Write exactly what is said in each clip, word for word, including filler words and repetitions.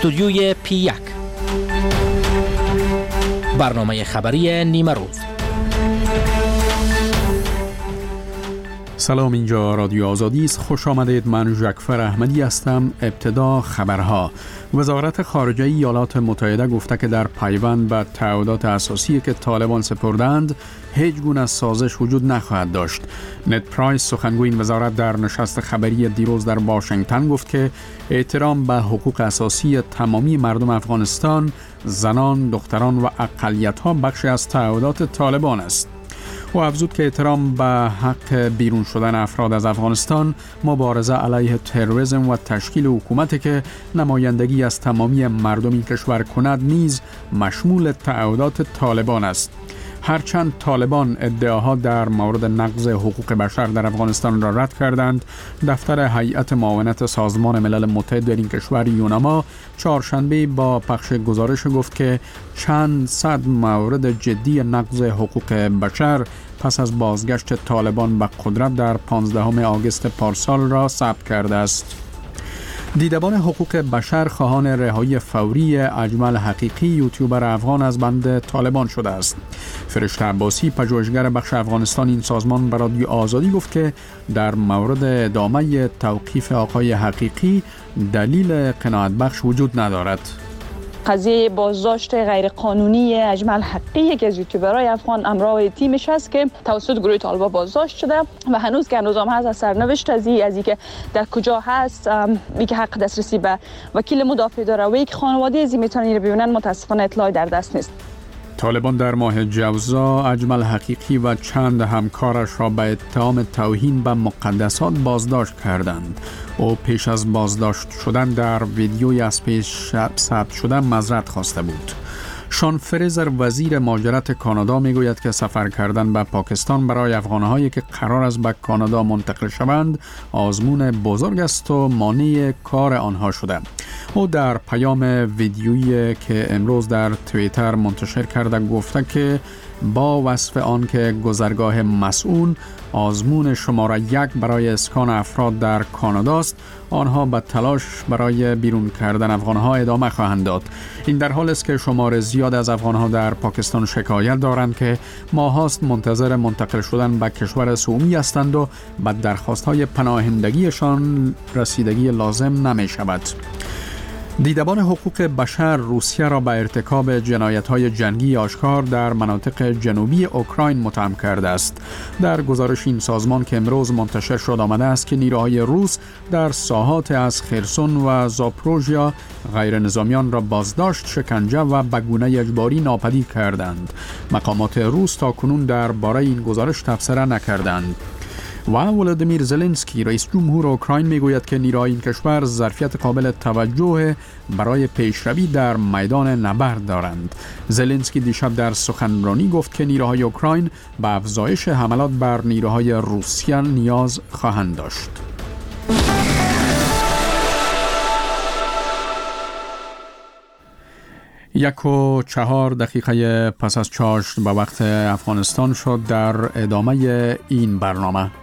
استودیوی پی یک، برنامه خبری نیمه روز. سلام، اینجا رادیو آزادی است. خوش آمدید. من ژکفر احمدی هستم. ابتدا خبرها. وزارت خارجه ایالات متحده گفته که در پیوند به تعهدات اساسی که طالبان سپردند هیچ گونه سازش وجود نخواهد داشت. نت پرایس، سخنگوی این وزارت، در نشست خبری دیروز در واشنگتن گفت که احترام به حقوق اساسی تمامی مردم افغانستان، زنان، دختران و اقلیت‌ها بخشی از تعهدات طالبان است. و افزود که احترام به حق بیرون شدن افراد از افغانستان، مبارزه علیه تروریسم و تشکیل حکومتی که نمایندگی از تمامی مردم این کشور کند نیز مشمول تعهدات طالبان است. هرچند طالبان ادعاها در مورد نقض حقوق بشر در افغانستان را رد کردند، دفتر هیئت معاونت سازمان ملل متحد در این کشور یوناما چهارشنبه با پخش گزارش گفت که چند صد مورد جدی نقض حقوق بشر پس از بازگشت طالبان به قدرت در پانزدهم آگوست پارسال را ثبت کرده است. دیدبان حقوق بشر خواهان رهایی فوری اجمل حقیقی، یوتیوبر افغان، از بند طالبان شده است. فرشته عباسی، پژوهشگر بخش افغانستان این سازمان، به رادیو آزادی گفت که در مورد ادامه توقیف آقای حقیقی دلیل قناعت بخش وجود ندارد. قضیه بازداشت غیرقانونی اجمل حقیقی که از یوتیوبرای افغان امرای تیمش هست که توسط گروه طالبان بازداشت شده و هنوز که هنوز هم هست از سرنوشت از این که در کجا هست، ای که حق دسترسی به وکیل مدافع داره و یک خانواده از این میتونن ببینن، متاسفانه اطلاعی در دست نیست. طالبان در ماه جوزا اجمل حقیقی و چند همکارش را به اتهام توهین به مقدسات بازداشت کردند. او پیش از بازداشت شدن در ویدیوی از پیش ثبت شده معذرت خواسته بود. شان فریزر، وزیر مهاجرت کانادا، میگوید که سفر کردن به پاکستان برای افغان‌هایی که قرار است به کانادا منتقل شوند آزمون بزرگ است و مانع کار آنها شده. او در پیام ویدیویی که امروز در توییتر منتشر کرده گفته که با وصف آن که گذرگاه مسئول آزمون شماره یک برای اسکان افراد در کانادا است، آنها به تلاش برای بیرون کردن افغانها ادامه خواهند داد. این در حال است که شمار زیاد از افغانها در پاکستان شکایت دارند که ماهاست منتظر منتقل شدن به کشور سومی هستند و به درخواست‌های پناهندگیشان رسیدگی لازم نمی شود. دیدبان حقوق بشر روسیه را به ارتکاب جنایت‌های جنگی آشکار در مناطق جنوبی اوکراین متهم کرده است. در گزارش این سازمان که امروز منتشر شد آمده است که نیروهای روس در ساحات از خرسون و زاپروژیا غیر نظامیان را بازداشت، شکنجه و به گونه اجباری ناپدید کردند. مقامات روس تا کنون درباره این گزارش تبصره نکردند. و ولادیمیر زلنسکی، رئیس جمهور اوکراین، میگوید که نیروهای این کشور ظرفیت قابل توجه برای پیشروی در میدان نبرد دارند. زلنسکی دیشب در سخنرانی گفت که نیروهای اوکراین به افزایش حملات بر نیروهای روسیه نیاز خواهند داشت. یک و چهار دقیقه پس از چاشت به وقت افغانستان شد. در ادامه این برنامه،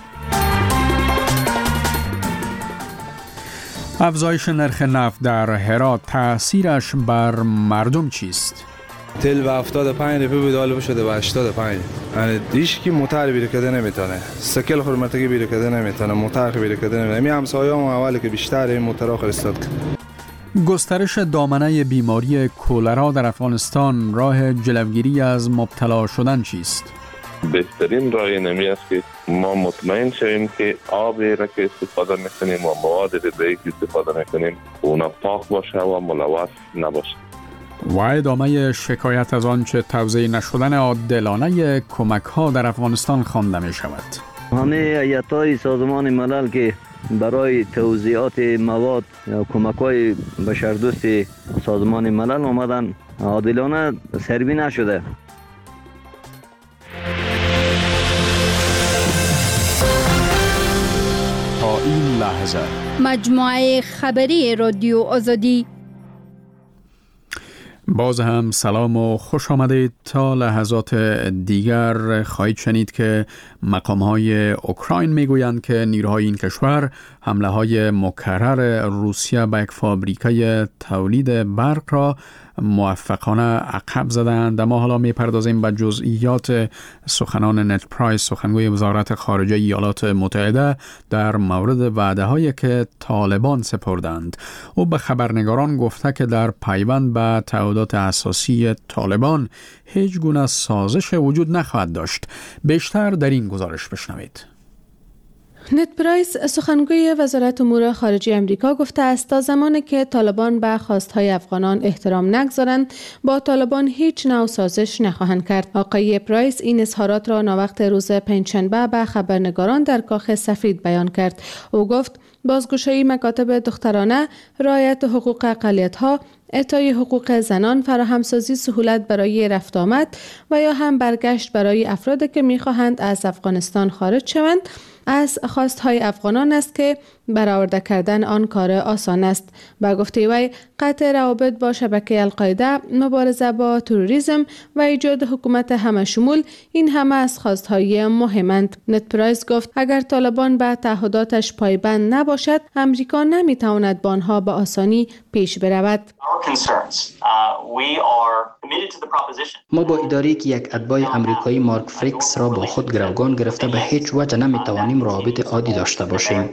افزایش نرخ نفت در هرات، تأثیرش بر مردم چیست؟ تل به هفتاد و پنج روپیه بود، حالا شده به هشتاد و پنج. یعنی هیچ کی موتر بیره کده نمیتونه، سکل خورمتگی بیره کده نمیتونه، موتر بیره کده نمیتونه. می همسایه‌ام اولی که بیشتر این موترها فرستاد. گسترش دامنه بیماری کولرا در افغانستان، راه جلوگیری از مبتلا شدن چیست؟ بهترین راه نمی است که ما مطمئن شویم که آبی را که استفاده میکنیم و مواد غذایی که استفاده میکنیم اونا پاک باشه و ملوث نباشه. و ادامه شکایت از آنچه توزیع نشدن عادلانه کمک ها در افغانستان خوانده می شود. همه هیئت‌های سازمان ملل که برای توزیعات مواد یا کمک‌های بشردوست سازمان ملل آمدن عادلانه سروی نشده. تا این لحظه مجموعه خبری رادیو آزادی. باز هم سلام و خوش آمدید. تا لحظات دیگر خواهید شنید که مقام‌های اوکراین میگویند که نیروهای این کشور حمله‌های مکرر روسیه به یک فابریکه تولید برق را موفقانه عقب زدند. ما حالا میپردازیم به جزئیات سخنان نت پرایس، سخنگوی وزارت خارجه ایالات متحده، در مورد وعده‌هایی که طالبان سپردند. او به خبرنگاران گفته که در پیوند به تعهدات اساسی طالبان هیچ گونه سازش وجود نخواهد داشت. بیشتر در این گزارش بشنوید. نت پرایس، سخنگوی وزارت امور خارجه امریکا، گفته است تا زمانی که طالبان به خواستهای افغانان احترام نگذارند، با طالبان هیچ نوع سازش نخواهند کرد. آقای پرایس این اظهارات را ناوقت روز پنجشنبه به خبرنگاران در کاخ سفید بیان کرد. او گفت بازگشایی مکاتب دخترانه، رعایت حقوق اقلیت‌ها، اعطای حقوق زنان، فراهمسازی سهولت برای رفت آمد و یا هم برگشت برای افرادی که می‌خواهند از افغانستان خارج شوند از خواستهای افغانان است که برآورده کردن آن کار آسان است. با گفته وی قطع روابط با شبکه القاعده، مبارزه با تروریسم و ایجاد حکومت همه شمول، این همه از خواستهای مهمند. نت پرایس گفت اگر طالبان به تعهداتش پایبند نباشد، امریکا نمیتواند با آنها به آسانی پیش برود. ما با اداره که یک اتباع امریکایی مارک فریکس را با خود گروگان گرفته به هیچ وجه نمیتوانیم روابط عادی داشته باشیم.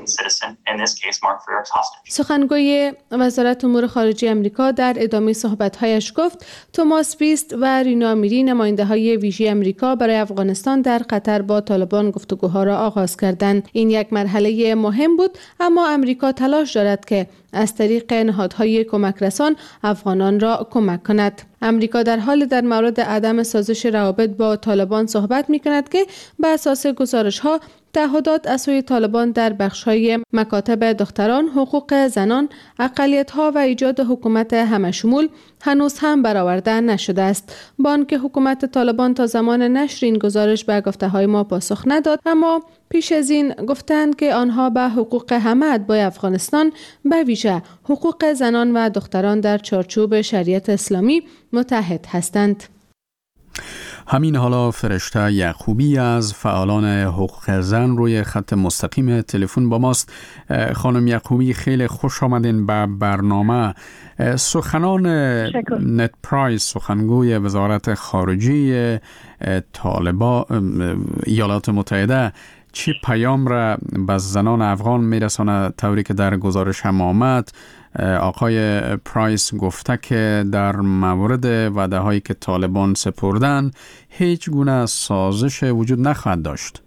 سخنگوی وزارت امور خارجه امریکا در ادامه صحبت‌هایش گفت توماس بیست و رینا میری، نماینده‌های ویژه امریکا برای افغانستان، در قطر با طالبان گفتگوها را آغاز کردند. این یک مرحله مهم بود، اما امریکا تلاش دارد که از طریق نهادهای کمک رسان افغانان را کمک کند. امریکا در حال در مورد عدم سازش روابط با طالبان صحبت می کند که به اساس گزارش ها تعهدات از سوی طالبان در بخش‌های مکاتب دختران، حقوق زنان، اقلیت‌ها و ایجاد حکومت همه شمول هنوز هم برآورده نشده است. با آنکه حکومت طالبان تا زمان نشر این گزارش به گفته‌های ما پاسخ نداد، اما پیش از این گفتند که آنها به حقوق همه اتباع افغانستان، به ویژه حقوق زنان و دختران در چارچوب شریعت اسلامی متحد هستند. همین حالا فرشته یعقوبی از فعالان حقوق زن روی خط مستقیم تلفن با ماست. خانم یعقوبی، خیلی خوش آمدین به برنامه. سخنان نت پرایس، سخنگوی وزارت خارجه طالبان ایالات متحده، چی پیام را به زنان افغان میرسانه؟ طوری که در گزارش هم آمد، آقای پرایس گفته که در مورد وعده هایی که طالبان سپردن هیچ گونه سازش وجود نخواهد داشت.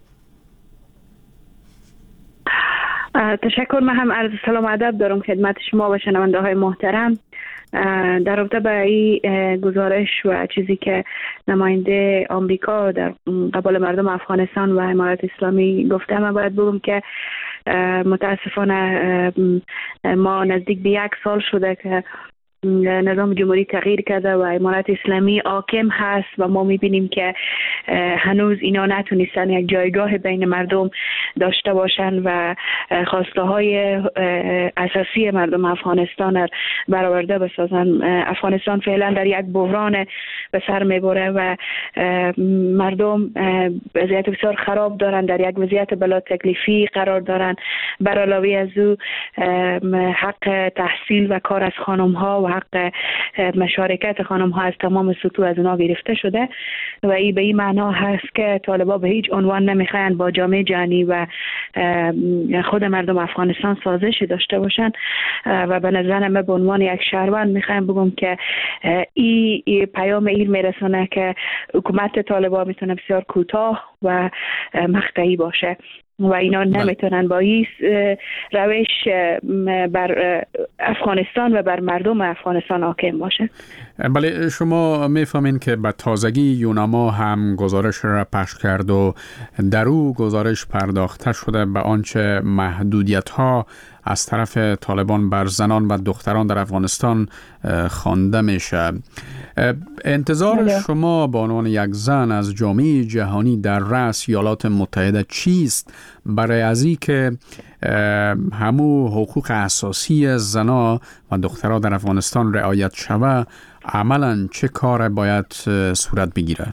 تشکر. من هم عرض سلام و ادب دارم خدمت شما و شنونده های محترم. در رابطه با این گزارش و چیزی که نماینده آمریکا در قبال مردم افغانستان و امارات اسلامی گفته، من باید بگم که متاسفانه ما نزدیک به یک سال شده که نظام جمهوری تغییر کرده و امارات اسلامی حاکم هست و ما میبینیم که هنوز اینا نتونستن یک جایگاه بین مردم داشته باشن و خواسته های اساسی مردم افغانستان برآورده بسازن. افغانستان فعلا در یک بحران به سر میبره و مردم وضعیت بسیار خراب دارن، در یک وضعیت بلا تکلیفی قرار دارن. بر علاوه از او حق تحصیل و کار از خانم ها و حق مشارکت خانم ها از تمام سطوح از اونا گرفته شده و این به این معنا هست که طالبان به هیچ عنوان نمیخواین با جامعه جهانی و خود مردم افغانستان سازشی داشته باشن و به نظر من به عنوان یک شهروند میخوایم بگم که این ای پیام این میرسونه که حکومت طالبان میتونه بسیار کوتاه و مقطعی باشه و اینا نمیتونن با این روش بر افغانستان و بر مردم افغانستان حاکم باشه. بله، شما میفهمین که به تازگی یونما هم گزارش را پخش کرد و در او گزارش پرداخته شده به آنچه محدودیت ها از طرف طالبان بر زنان و دختران در افغانستان خوانده میشه. انتظار بله. شما به عنوان یک زن از جامعه جهانی در رأس ایالات متحده چیست برای از این که همو حقوق اساسی زنا و دختران در افغانستان رعایت شود؟ عملاً چه کار باید صورت بگیره؟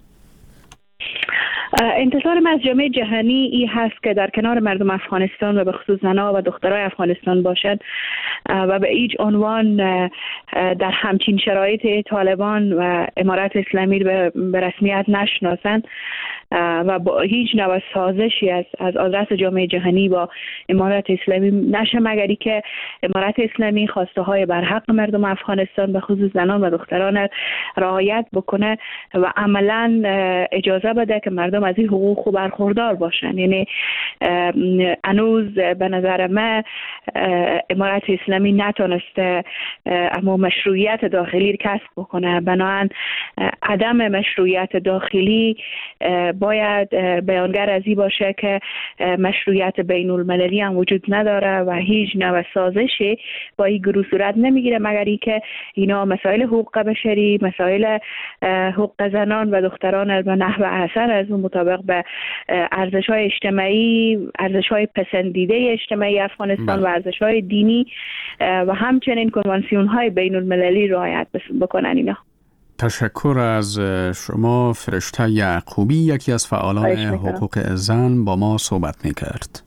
انتظار من از جامعه جهانی این هست که در کنار مردم افغانستان و به خصوص زنها و دخترای افغانستان باشد و به هیچ عنوان در همچین شرایط طالبان و امارت اسلامی به رسمیت نشناسند و با هیچ نوع سازشی از از آدرس جامعه جهانی با امارت اسلامی نشه، مگری که امارت اسلامی خواسته های بر حق مردم افغانستان به خصوص زنان و دختران رعایت بکنه و عملا اجازه بده که مردم از این حقوق برخوردار باشن. یعنی هنوز به نظر من امارت اسلامی نتونسته اما مشروعیت داخلی کسب بکنه، بنابراین عدم مشروعیت داخلی باید بیانگر از این باشه که مشروعیت بین المللی هم وجود نداره و هیچ نوع سازشی با این گروه صورت نمیگیره، مگر اینکه اینا مسائل حقوق بشری، مسائل حقوق زنان و دختران به نحو احسن از اون مطابق به ارزش‌های اجتماعی، ارزش‌های پسندیده اجتماعی افغانستان و ارزش‌های دینی و همچنین کنوانسیون‌های بین المللی رعایت بکنن اینا. تشکر از شما. فرشته یعقوبی، یکی از فعالان حقوق زن، با ما صحبت می‌کرد.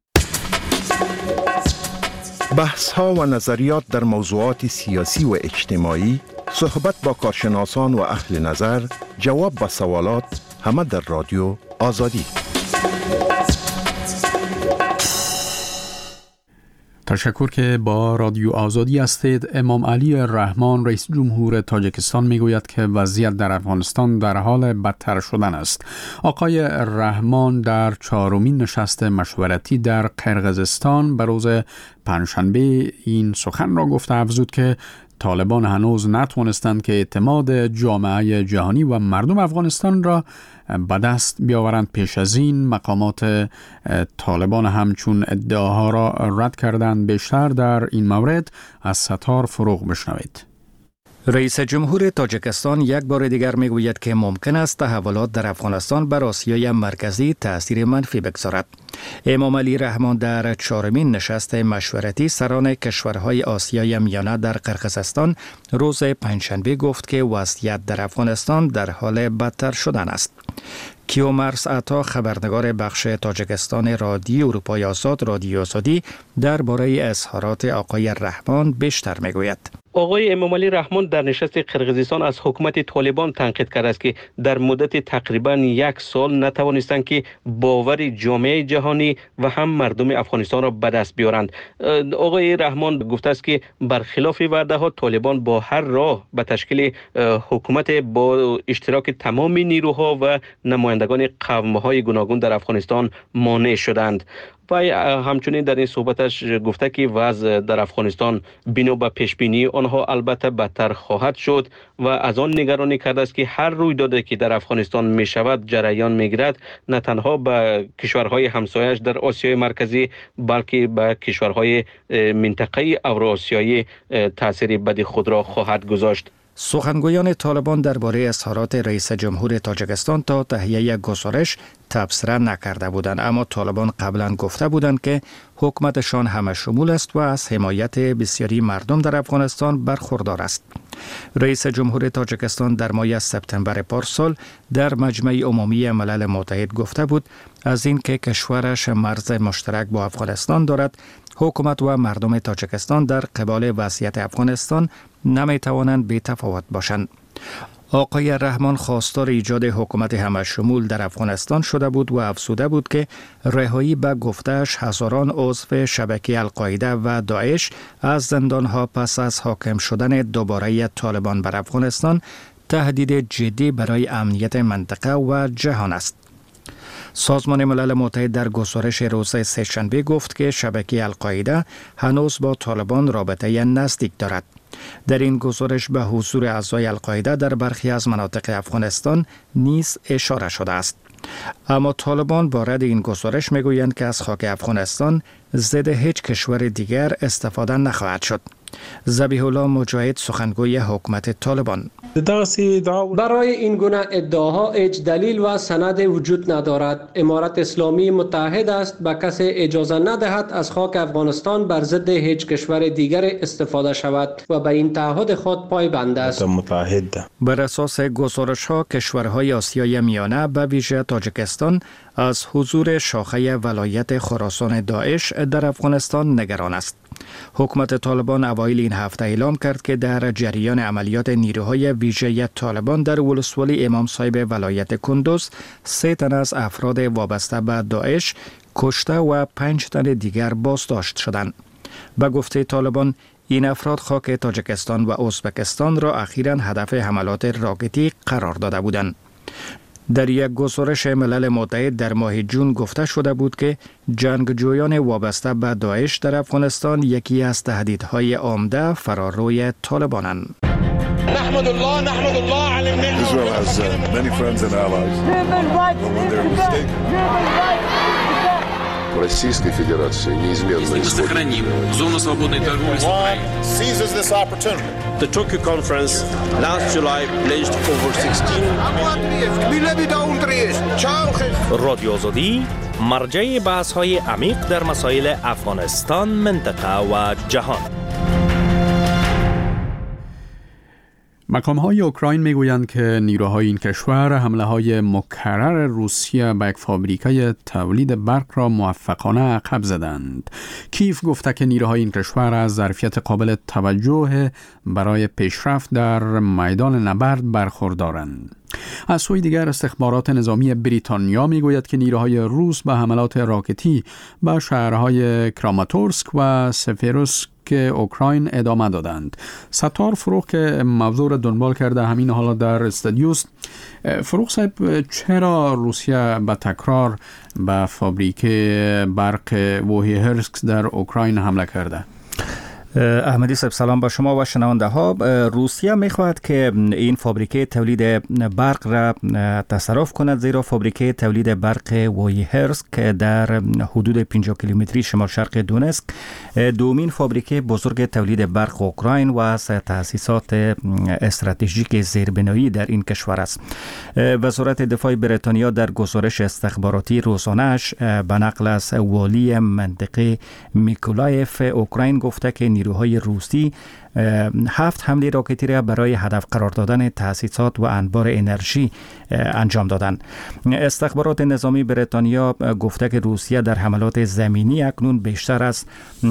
بحث‌ها و نظریات در موضوعات سیاسی و اجتماعی، صحبت با کارشناسان و اهل نظر، جواب به سوالات، همه در رادیو آزادی. تشکر که با رادیو آزادی هستید. امام علی رحمان رئیس جمهور تاجیکستان میگوید که وضعیت در افغانستان در حال بدتر شدن است. آقای رحمان در چهارمین نشست مشورتی در قرقیزستان به روز پنجشنبه این سخن را گفته، افزود که طالبان هنوز نتوانستند که اعتماد جامعه جهانی و مردم افغانستان را به دست بیاورند. پیش از این مقامات طالبان همچون ادعاها را رد کردند. بیشتر در این مورد از ستار فروغ بشنوید. رئیس جمهور تاجیکستان یک بار دیگر میگوید که ممکن است تحولات در افغانستان بر آسیای مرکزی تأثیر منفی بگذارد. امام علی رحمان در چهارمین نشست مشورتی سران کشورهای آسیای میانه در قرقیزستان روز پنجشنبه گفت که وضعیت در افغانستان در حال بدتر شدن است. کیومرس عطا، خبرنگار بخش تاجیکستان رادیو اروپای آزاد رادیو آزادی، درباره اظهارات آقای رحمان بیشتر میگوید. آقای امام علی رحمان در نشست قرقیزستان از حکومت طالبان تنقید کرده است که در مدت تقریبا یک سال نتوانستند که باور جامعه جهانی و هم مردم افغانستان را به دست بیارند. آقای رحمان گفته است که برخلاف وعده ها طالبان با هر راه به تشکیل حکومت با اشتراک تمام نیروها و نمایندگان قوم‌های گوناگون در افغانستان مانع شدند. و همچنین در این صحبتش گفته که وضع در افغانستان بنا به پیشبینی آنها البته بدتر خواهد شد و از آن نگرانی کرده است که هر رویدادی که در افغانستان می شود جریان می گیرد نه تنها به کشورهای همسایش در آسیای مرکزی بلکه به کشورهای منطقه اوراسیایی تأثیر بدی خود را خواهد گذاشت. سخنگویان طالبان درباره اظهارات رئیس جمهور تاجیکستان تا تهیه گزارش تبصره نکرده بودند، اما طالبان قبلا گفته بودند که حکومتشان همه شمول است و از حمایت بسیاری مردم در افغانستان برخوردار است. رئیس جمهور تاجیکستان در ماه سپتامبر پارسال در مجمع عمومی ملل متحد گفته بود از اینکه کشورش مرز مشترک با افغانستان دارد، حکومت و مردم تاجیکستان در قبال وضعیت افغانستان نمی توانند بی تفاوت باشند. آقای رحمان خواستار ایجاد حکومت همه شمول در افغانستان شده بود و افزوده بود که رهایی به گفته‌اش هزاران عضو شبکه القاعده و داعش از زندانها پس از حاکم شدن دوباره طالبان بر افغانستان تهدید جدی برای امنیت منطقه و جهان است. سازمان ملل متحد در گزارش روز سه‌شنبه گفت که شبکه القاعده هنوز با طالبان رابطه نزدیک دارد. در این گزارش به حضور اعضای القاعده در برخی از مناطق افغانستان نیز اشاره شده است. اما طالبان با رد این گزارش میگویند که از خاک افغانستان ضد هیچ کشور دیگر استفاده نخواهد شد. ذبیح الله مجاهد سخنگوی حکومت طالبان: برای این گونه ادعاها هیچ دلیل و سند وجود ندارد. امارت اسلامی متحد است به کسی اجازه ندهد از خاک افغانستان بر ضد هیچ کشور دیگر استفاده شود و به این تعهد خود پایبند است. بر اساس گزارش ها کشورهای آسیای میانه به ویژه تاجیکستان از حضور شاخه ولایت خراسان داعش در افغانستان نگران است. حکومت طالبان اوایل این هفته اعلام کرد که در جریان عملیات نیروهای ویژه طالبان در ولسوالی امام صاحب ولایت کندوز سه تن از افراد وابسته به داعش کشته و پنج تن دیگر بازداشت شدند. به گفته طالبان این افراد خاک تاجیکستان و ازبکستان را اخیراً هدف حملات راکتی قرار داده بودند. در یک گزارش ملل متحد در ماه جون گفته شده بود که جنگجویان وابسته به داعش در افغانستان یکی از تهدیدهای عمده فراروی طالبانند. نحمد الله نحمد الله على النعمة. Israel has uh, many friends and allies. But when they're mistaken. Российской Федерации неизменно мы сохраним зону свободной торговли с Украиной. Seizes this opportunity. The Tokyo conference last July pledged over sixteen رادیو آزادی مرجع بحث‌های عمیق در مسائل افغانستان، منطقه و جهان. مقام‌های اوکراین میگویند که نیروهای این کشور حمله‌های مکرر روسیه به یک فابریکه تولید برق را موفقانه عقب زدند. کیف گفته که نیروهای این کشور از ظرفیت قابل توجه برای پیشرفت در میدان نبرد برخوردارند. از سوی دیگر استخبارات نظامی بریتانیا میگوید که نیروهای روس به حملات راکتی به شهرهای کراماتورسک و سفیروسک که اوکراین ادامه دادند. ستار فروغ که موضوع را دنبال کرده همین حالا در استودیوست. فروغ صاحب، چرا روسیه به تکرار به فابریکه برق ووهیهرسک در اوکراین حمله کرده؟ احمدی صاحب سلام با شما و شنونده ها. روسیه میخواهد که این فابریکه تولید برق را تصرف کند، زیرا فابریکه تولید برق ووهیهرسک در حدود پنجاه کیلومتری شمال شرق دونسک دومین فابریکه بزرگ تولید برق اوکراین و از تأسیسات استراتژیک زیربنایی در این کشور است. وزارت دفاع بریتانیا در گزارش استخباراتی روزانه‌اش به نقل از والی منطقه میکولایف اوکراین گفته که نیروهای روسی هفت حمله راکتی را برای هدف قرار دادن تأسیسات و انبار انرژی انجام دادند. استخبارات نظامی بریتانیا گفته که روسیه در حملات زمینی اکنون بیشتر از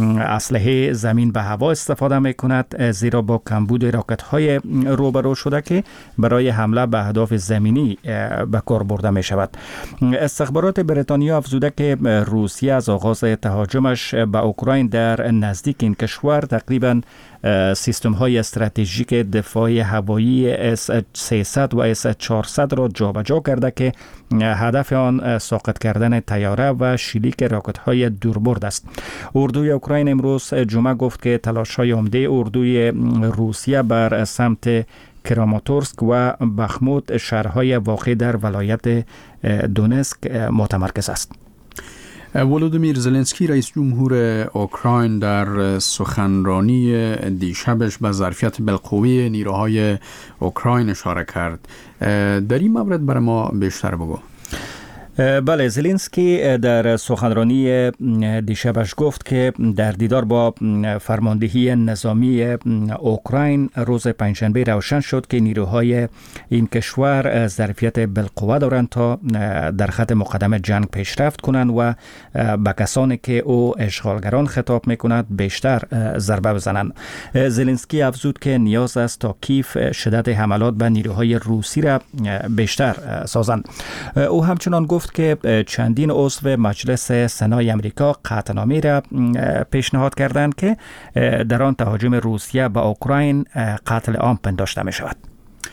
اسلحه زمین به هوا استفاده می کند، زیرا با کمبود راکت های روبرو شده که برای حمله به اهداف زمینی به کار برده می شود. استخبارات بریتانیا افزوده که روسیه از آغاز تهاجمش به اوکراین در نزدیک این کشور تقریباً سیستم های استراتژیک دفاعی هوایی اس سیصد و اس چهارصد را جابجا کرده که هدف آن ساقط کردن طیاره و شلیک راکت های دوربرد است. اردوی اوکراین امروز جمعه گفت که تلاش های عمده اردوی روسیه بر سمت کراماتورسک و بخموت، شهرهای واقع در ولایت دونسک، متمرکز است. ولودیمیر زلنسکی رئیس جمهور اوکراین در سخنرانی دیشبش به ظرفیت بالقوه نیروهای اوکراین اشاره کرد. در این مورد برای ما بیشتر بگو. بله، زلنسکی در سخنرانی دیشبش گفت که در دیدار با فرماندهی نظامی اوکراین روز پنجشنبه روشن شد که نیروهای این کشور ظرفیت بالقوه دارند تا در خط مقدم جنگ پیشرفت کنند و به کسانی که او اشغالگران خطاب میکند بیشتر ضربه بزنند. زلنسکی افزود که نیاز است تا کیف شدت حملات به نیروهای روسی را بیشتر سازند. او همچنان گفت که چندین عضو مجلس سنای امریکا قطعنامه را پیشنهاد کردند که در آن تهاجم روسیه به اوکراین قتل عام پنداشته می شود.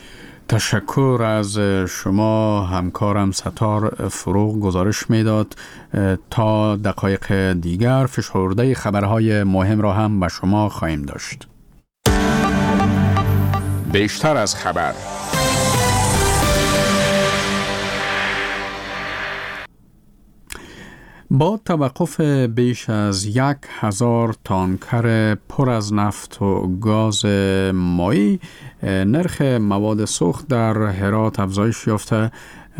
تشکر از شما. همکارم ستار فروغ گزارش میداد. تا دقایق دیگر فشرده خبرهای مهم را هم به شما خواهیم داشت. بیشتر از خبر. با توقف بیش از یک هزار تانکر پر از نفت و گاز مایی، نرخ مواد سوخت در هرات افزایش یافته.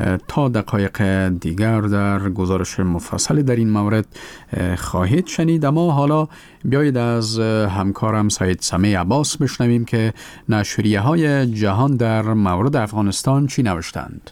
تا دقایق دیگر در گزارش مفصلی در این مورد خواهید شنید. اما حالا بیایید از همکارم سید سمیع عباس بشنویم که نشریه های جهان در مورد افغانستان چی نوشتند.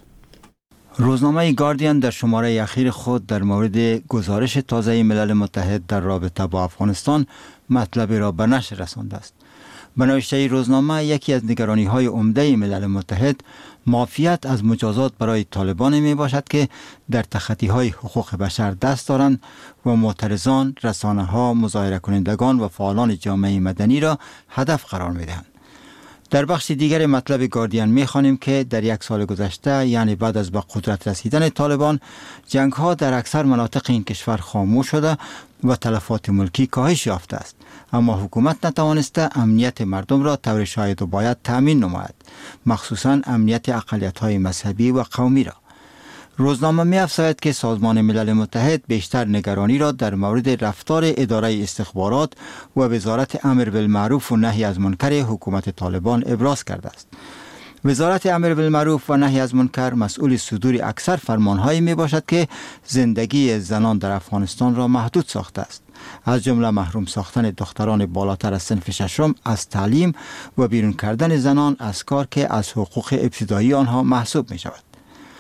روزنامه گاردین در شماره اخیر خود در مورد گزارش تازه ملل متحد در رابطه با افغانستان مطلب را به نشر رسانده است. به نوشته روزنامه، یکی از نگرانی های عمده ملل متحد معافیت از مجازات برای طالبان می باشد که در تخطی های حقوق بشر دست دارند و معترضان، رسانه ها، مظاهره کنندگان و فعالان جامعه مدنی را هدف قرار می دهند. در بخش دیگر مطلب گاردین می خوانیم که در یک سال گذشته، یعنی بعد از به قدرت رسیدن طالبان، جنگ ها در اکثر مناطق این کشور خاموش شده و تلفات ملکی کاهش یافته است، اما حکومت نتوانسته امنیت مردم را طور شاید و باید تأمین نماید، مخصوصا امنیت اقلیت های مذهبی و قومی را. روزنامه می افزاید که سازمان ملل متحد بیشتر نگرانی را در مورد رفتار اداره استخبارات و وزارت امر بالمعروف و نهی از منکر حکومت طالبان ابراز کرده است. وزارت امر بالمعروف و نهی از منکر مسئول صدور اکثر فرمانهایی می باشد که زندگی زنان در افغانستان را محدود ساخته است، از جمله محروم ساختن دختران بالاتر از صنف ششم از تعلیم و بیرون کردن زنان از کار که از حقوق ابتدایی آنها محسوب می شود.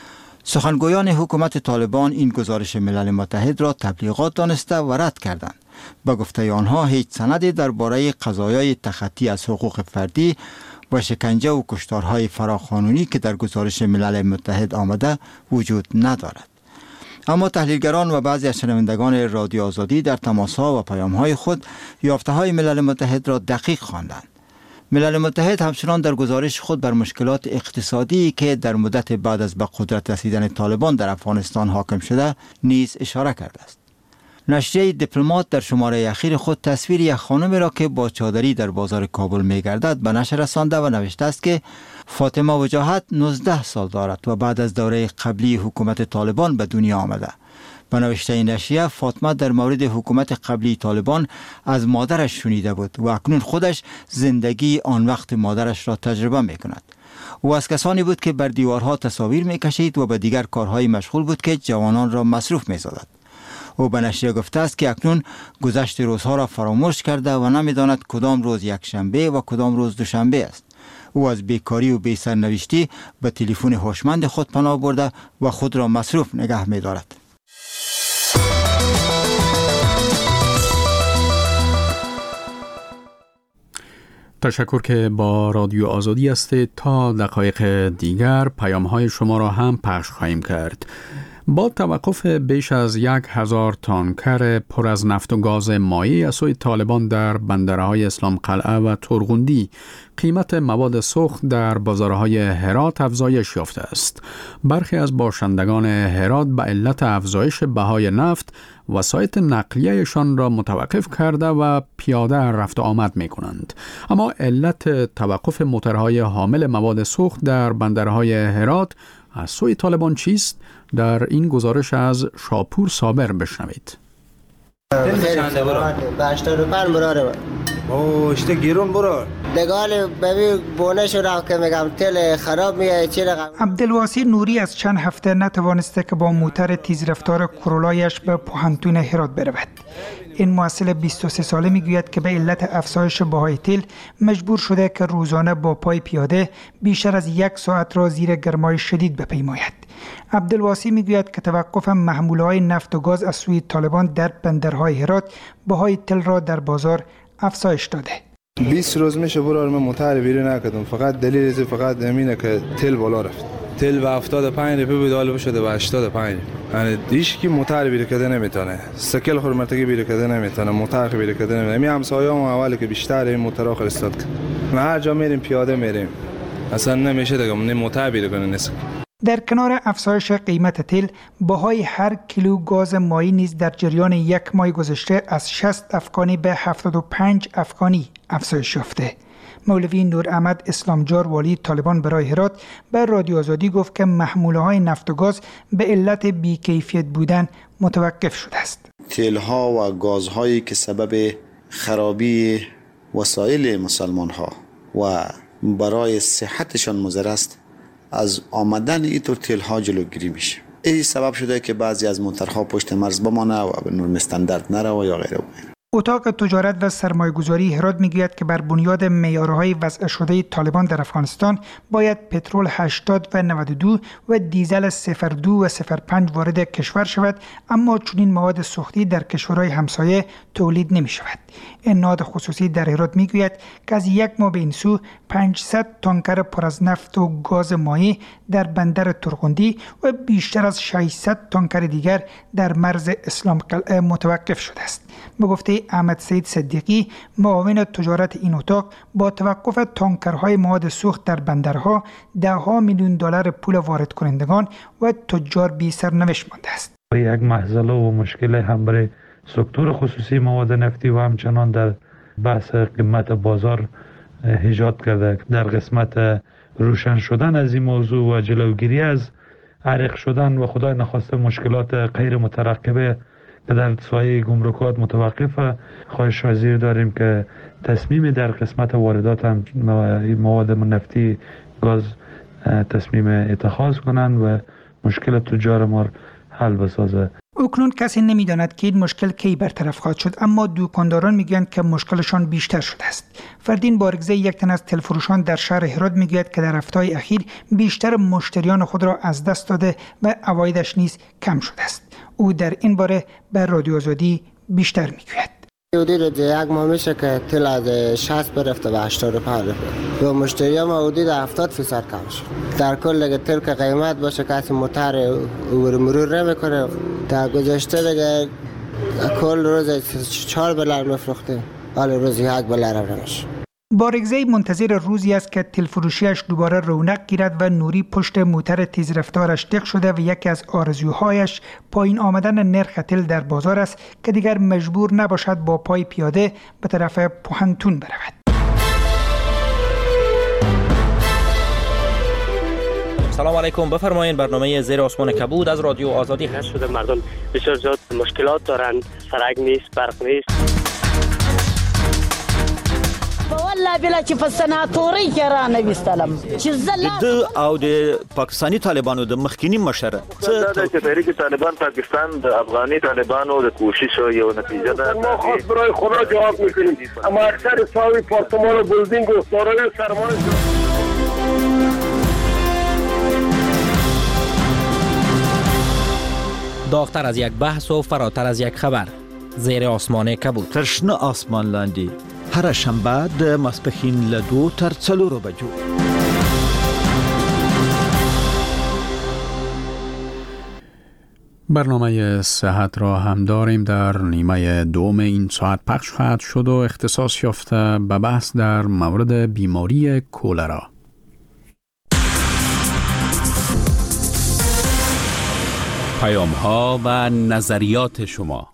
سخنگویان حکومت طالبان این گزارش ملل متحد را تبلیغات دانسته و رد کردند. به گفته آنها هیچ سندی درباره قضایای تخطی از حقوق فردی و شکنجه و کشتارهای فراقانونی که در گزارش ملل متحد آمده وجود ندارد. اما تحلیلگران و بعضی از شنوندگان رادیو آزادی در تماس‌ها و پیام‌های خود یافته‌های ملل متحد را دقیق خواندند. ملل متحد همچنان در گزارش خود بر مشکلات اقتصادی که در مدت بعد از به قدرت رسیدن طالبان در افغانستان حاکم شده نیز اشاره کرده است. نشریه دیپلمات در شماره اخیر خود تصویر یک خانم را که با چادری در بازار کابل می‌گردد به نشر رسانده و نوشته است که فاطمه وجاهت نوزده سال دارد و بعد از دوره قبلی حکومت طالبان به دنیا آمده. به نوشته نشریه، فاطمه در مورد حکومت قبلی طالبان از مادرش شنیده بود و اکنون خودش زندگی آن وقت مادرش را تجربه می کند. او از کسانی بود که بر دیوارها تصاویر می کشید و به دیگر کارهای مشغول بود که جوانان را مصروف می سازد. او به نشریه گفته است که اکنون گذشت روزها را فراموش کرده و نمیداند کدام روز یک شنبه و کدام روز دوشنبه است. او از بیکاری و بی سرنوشتی به تلفن هوشمند خود پناه برده و خود را مصروف نگه می دارد. تشکر که با رادیو آزادی هستید. تا دقایق دیگر پیام های شما را هم پخش خواهیم کرد. با توقف بیش از یک هزار تانکر پر از نفت و گاز مایی از سوی طالبان در بندرهای اسلام قلعه و ترغوندی، قیمت مواد سوخت در بازارهای هرات افزایش یافته است. برخی از باشندگان هرات به علت افزایش بهای نفت وسایط نقلیه‌شان را متوقف کرده و پیاده رفت و آمد می کنند. اما علت توقف موترهای حامل مواد سوخت در بندرهای هرات از سوی طالبان چیست؟ در این گزارش از شاپور صابر بشنوید. چنده برو؟ به هشتاد و پنج براره اوه اشته گیرون برو دگال ببین بونه شو رفت که میگم تل خراب میگه چی رقم. عبدالواسی نوری از چند هفته نتوانسته که با موتر تیز رفتار کرولایش به پوهنتون هرات برود. این محصل بیست و سه ساله میگوید که به علت افزایش بهای تل مجبور شده که روزانه با پای پیاده بیشتر از یک ساعت را زیر گرمای شدید بپیماید. عبدالواسی میگوید که توقف محموله‌های نفت و گاز از سوی طالبان در بندرهای هرات بهای تل را در بازار افزایش داده. بیست روز میشه برای من موتر بیرون نکردم، فقط دلیل فقط امینه که تل بالا رفت. تل به هفتاد و پنج روپیه بود، حالا شده به هشتاد و پنج. یعنی هیچ کی موتر بیرون کده نمیتونه، سکل خورمرتگی بیرون کده نمیتونه، موتر بیرون کده نمیتونه. می همسایه‌ام اولی که بیشتر این موتر آخر استاد کرد. ما هر جا میریم پیاده میریم، اصلا نمیشه دیگه من موتر بیرون کنه نیست. در کنار افزایش قیمت تل، بهای هر کیلو گاز مایی نیز در جریان یک ماه گذشته از شصت افغانی به هفتاد و پنج افغانی افزایش یافته. مولوی نور احمد اسلامجار والی طالبان برای هرات به رادیو آزادی گفت که محموله های نفت و گاز به علت بیکیفیت بودن متوقف شده است. تیل‌ها و گازهایی که سبب خرابی وسایل مسلمان ها و برای صحتشان مضر است، از آمدن اینطور تیل‌ها جلوگیری میشه. این سبب شده که بعضی از موترها پشت مرز بمانه و به نرم استاندارد نره یا غیره و غیره. اتاق تجارت و سرمایه‌گذاری هرات میگوید که بر بنیاد معیارهای وضع شده طالبان در افغانستان باید پترول هشتاد و نود و دو و دیزل صفر دو و صفر پنج وارد کشور شود، اما چنین مواد سوختی در کشورهای همسایه تولید نمی شود. این نهاد خصوصی در هرات میگوید که از یک ماه به این سو پانصد تانکر پر از نفت و گاز مایع در بندر ترغندی و بیشتر از ششصد تانکر دیگر در مرز اسلام قلعه متوقف شده است. به گفته احمد سید صدیقی، معاون تجارت این اتاق، با توقف تانکرهای مواد سوخت در بندرها ده ها میلیون دلار پول وارد کنندگان و تجار بی سرنوشت مانده است. یک مهزله و مشکل هم برای سکتور خصوصی مواد نفتی و همچنان در بحث قیمت بازار ایجاد کرده. در قسمت روشن شدن از این موضوع و جلوگیری از عرق شدن و خدای نخواسته مشکلات غیر مترقبه که در سایه گمرکات متوقف، خواهش وزیر داریم که تصمیم در قسمت واردات هم مواد نفتی گاز تصمیم اتخاذ کنند و مشکل تجار ما حل بسازه. اکنون کسی نمیداند که این مشکل کی برطرف خواهد شد، اما دکانداران میگویند که مشکلشان بیشتر شده است. فردین بارگزه، یک تن از تلفروشان در شهر هرات، میگوید که در هفته‌های اخیر بیشتر مشتریان خود را از دست داده و عوایدش نیز کم شده است. او در این باره به رادیو آزادی بیشتر میگوید. حدود یک ماه میشه که تل از شصت برفته به هشتاد و پنج رفته و مشتری ما حدود هفتاد فیصد کم شد. در کل دیگه تل که قیمت باشه کسی موتر عبور مرور نمیکنه. در گذشته دیگه کل روز چهار دلار میفروخته، حالا روزی یک دلار هم نمیشه. بارگزی منتظر روزی است که تلفروشیش دوباره رونق گیرد و نوری پشت موتر تیزرفتارش دق شده و یکی از آرزوهایش پایین آمدن نرخ تل در بازار است که دیگر مجبور نباشد با پای پیاده به طرف پوهنتون برود. سلام علیکم، بفرمایید. برنامه زیر آسمان کبود از رادیو آزادی هست. شده مردم بسیار زیاد مشکلات دارند، سرک نیست، برق نیست. والله بلا چې په سناتوري کې را نه وستلم چې زله د او د پاکستاني طالبانو د مخکینی مشر څه د تحریک طالبان پاکستان د افغاني طالبانو د کوشش یو نتیجه ده. ما خاص برای خدا جواب میکنیم، اما اکثر ساوی پارتمان و بلدینگ و دارای سرمایه داغتر از یک بحث و فراتر از یک خبر، زیر آسمان کبود. ترشنه آسمان لاندی هر شنبه د ماسپښین له دو تر څلورو بجو. برنامه صحت را هم داریم. در نیمه دوم این ساعت پخش خواهد شد و اختصاص یافته به بحث در مورد بیماری کولرا. پیام ها و نظریات شما.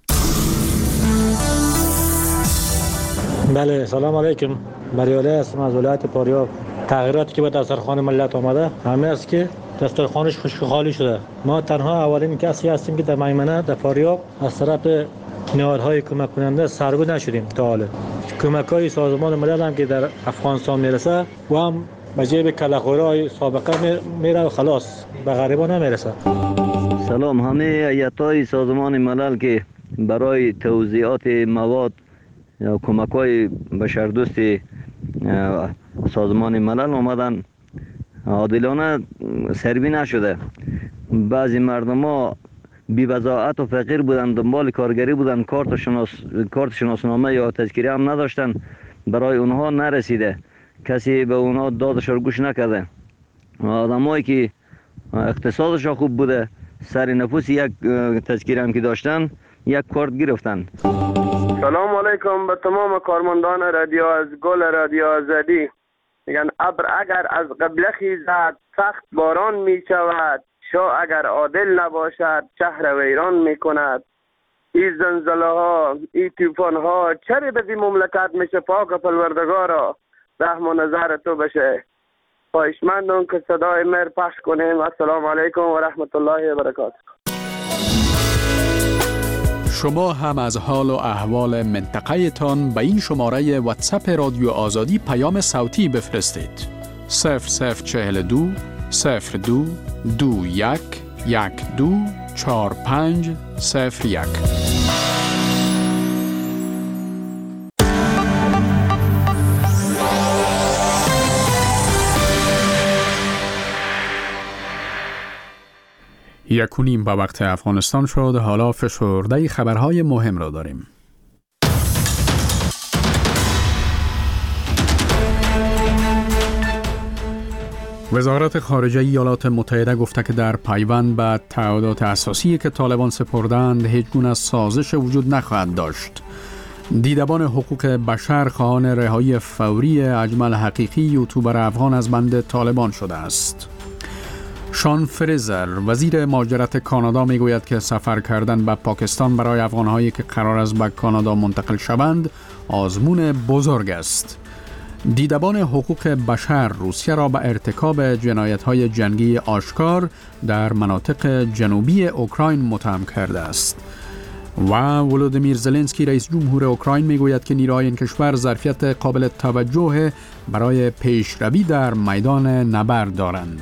بله، سلام علیکم. بریاله هستم از ولایت فاریاب. تغییراتی که به دسترخوان ملت آمده همه است که دسترخوانش خشک خالی شده. ما تنها اولین کسی هستیم که در میمنه در فاریاب از طرف نهادهای کمک کننده سرگو نشدیم تا حالا. کمک‌های سازمان ملل هم که در افغانستان میرسه و هم به جیب کلاغ‌های سابقه میره و خلاص به غریبا نمیرسه. سلام. همه هیئت‌های سازمان ملل که برای توزیعات مواد یا کمک‌های بشردوست سازمان ملل آمدن عادلانه سروی نشده. بعضی مردم ها بی وضاحت و فقیر بودن، دنبال کارگری بودن، کارت شناس کارت شناسنامه یا تذکره هم نداشتن، برای اونها نرسیده، کسی به اونها دادش رو گوش نکرده. آدمایی که اقتصادشون خوب بوده، سر نفوس یک تذکره هم که داشتن، یک کارت گرفتن. سلام علیکم به تمام کارمندان رادیو از گل رادیو آزادی. میگن ابر اگر از قبله خیزد سخت باران می شود، شاه اگر عادل نباشد شهر ویران می کند. این زلزله ها، این طوفان ها چرا به این مملکت میشه؟ پاک پروردگارا رحم و نظر تو بشه. خواهشمندم که صدای مهر پخش کنیم. السلام علیکم و رحمت الله و برکاته. شما هم از حال و احوال منطقه تان به این شماره واتساپ رادیو آزادی پیام صوتی بفرستید. صفر صفر چهل دو صفر دو دو یک یک دو چهار پنج صفر یک. یکونیم به وقت افغانستان شد. حالا فشرده خبرهای مهم را داریم. وزارت خارجه ایالات متحده گفته که در پیوند به تعهدات اساسی که طالبان سپردند هیچ گونه سازش وجود نخواهد داشت. دیدبان حقوق بشر خواهان رهایی فوری اجمل حقیقی یوتیوبر افغان از بند طالبان شده است. شان فریزر وزیر مهاجرت کانادا میگوید که سفر کردن به پاکستان برای افغان‌هایی که قرار است به کانادا منتقل شوند آزمون بزرگ است. دیدبان حقوق بشر روسیه را به ارتکاب جنایت‌های جنگی آشکار در مناطق جنوبی اوکراین متهم کرده است. و ولودیمیر زلنسکی رئیس جمهور اوکراین میگوید که نیروهای این کشور ظرفیت قابل توجه برای پیشروی در میدان نبرد دارند.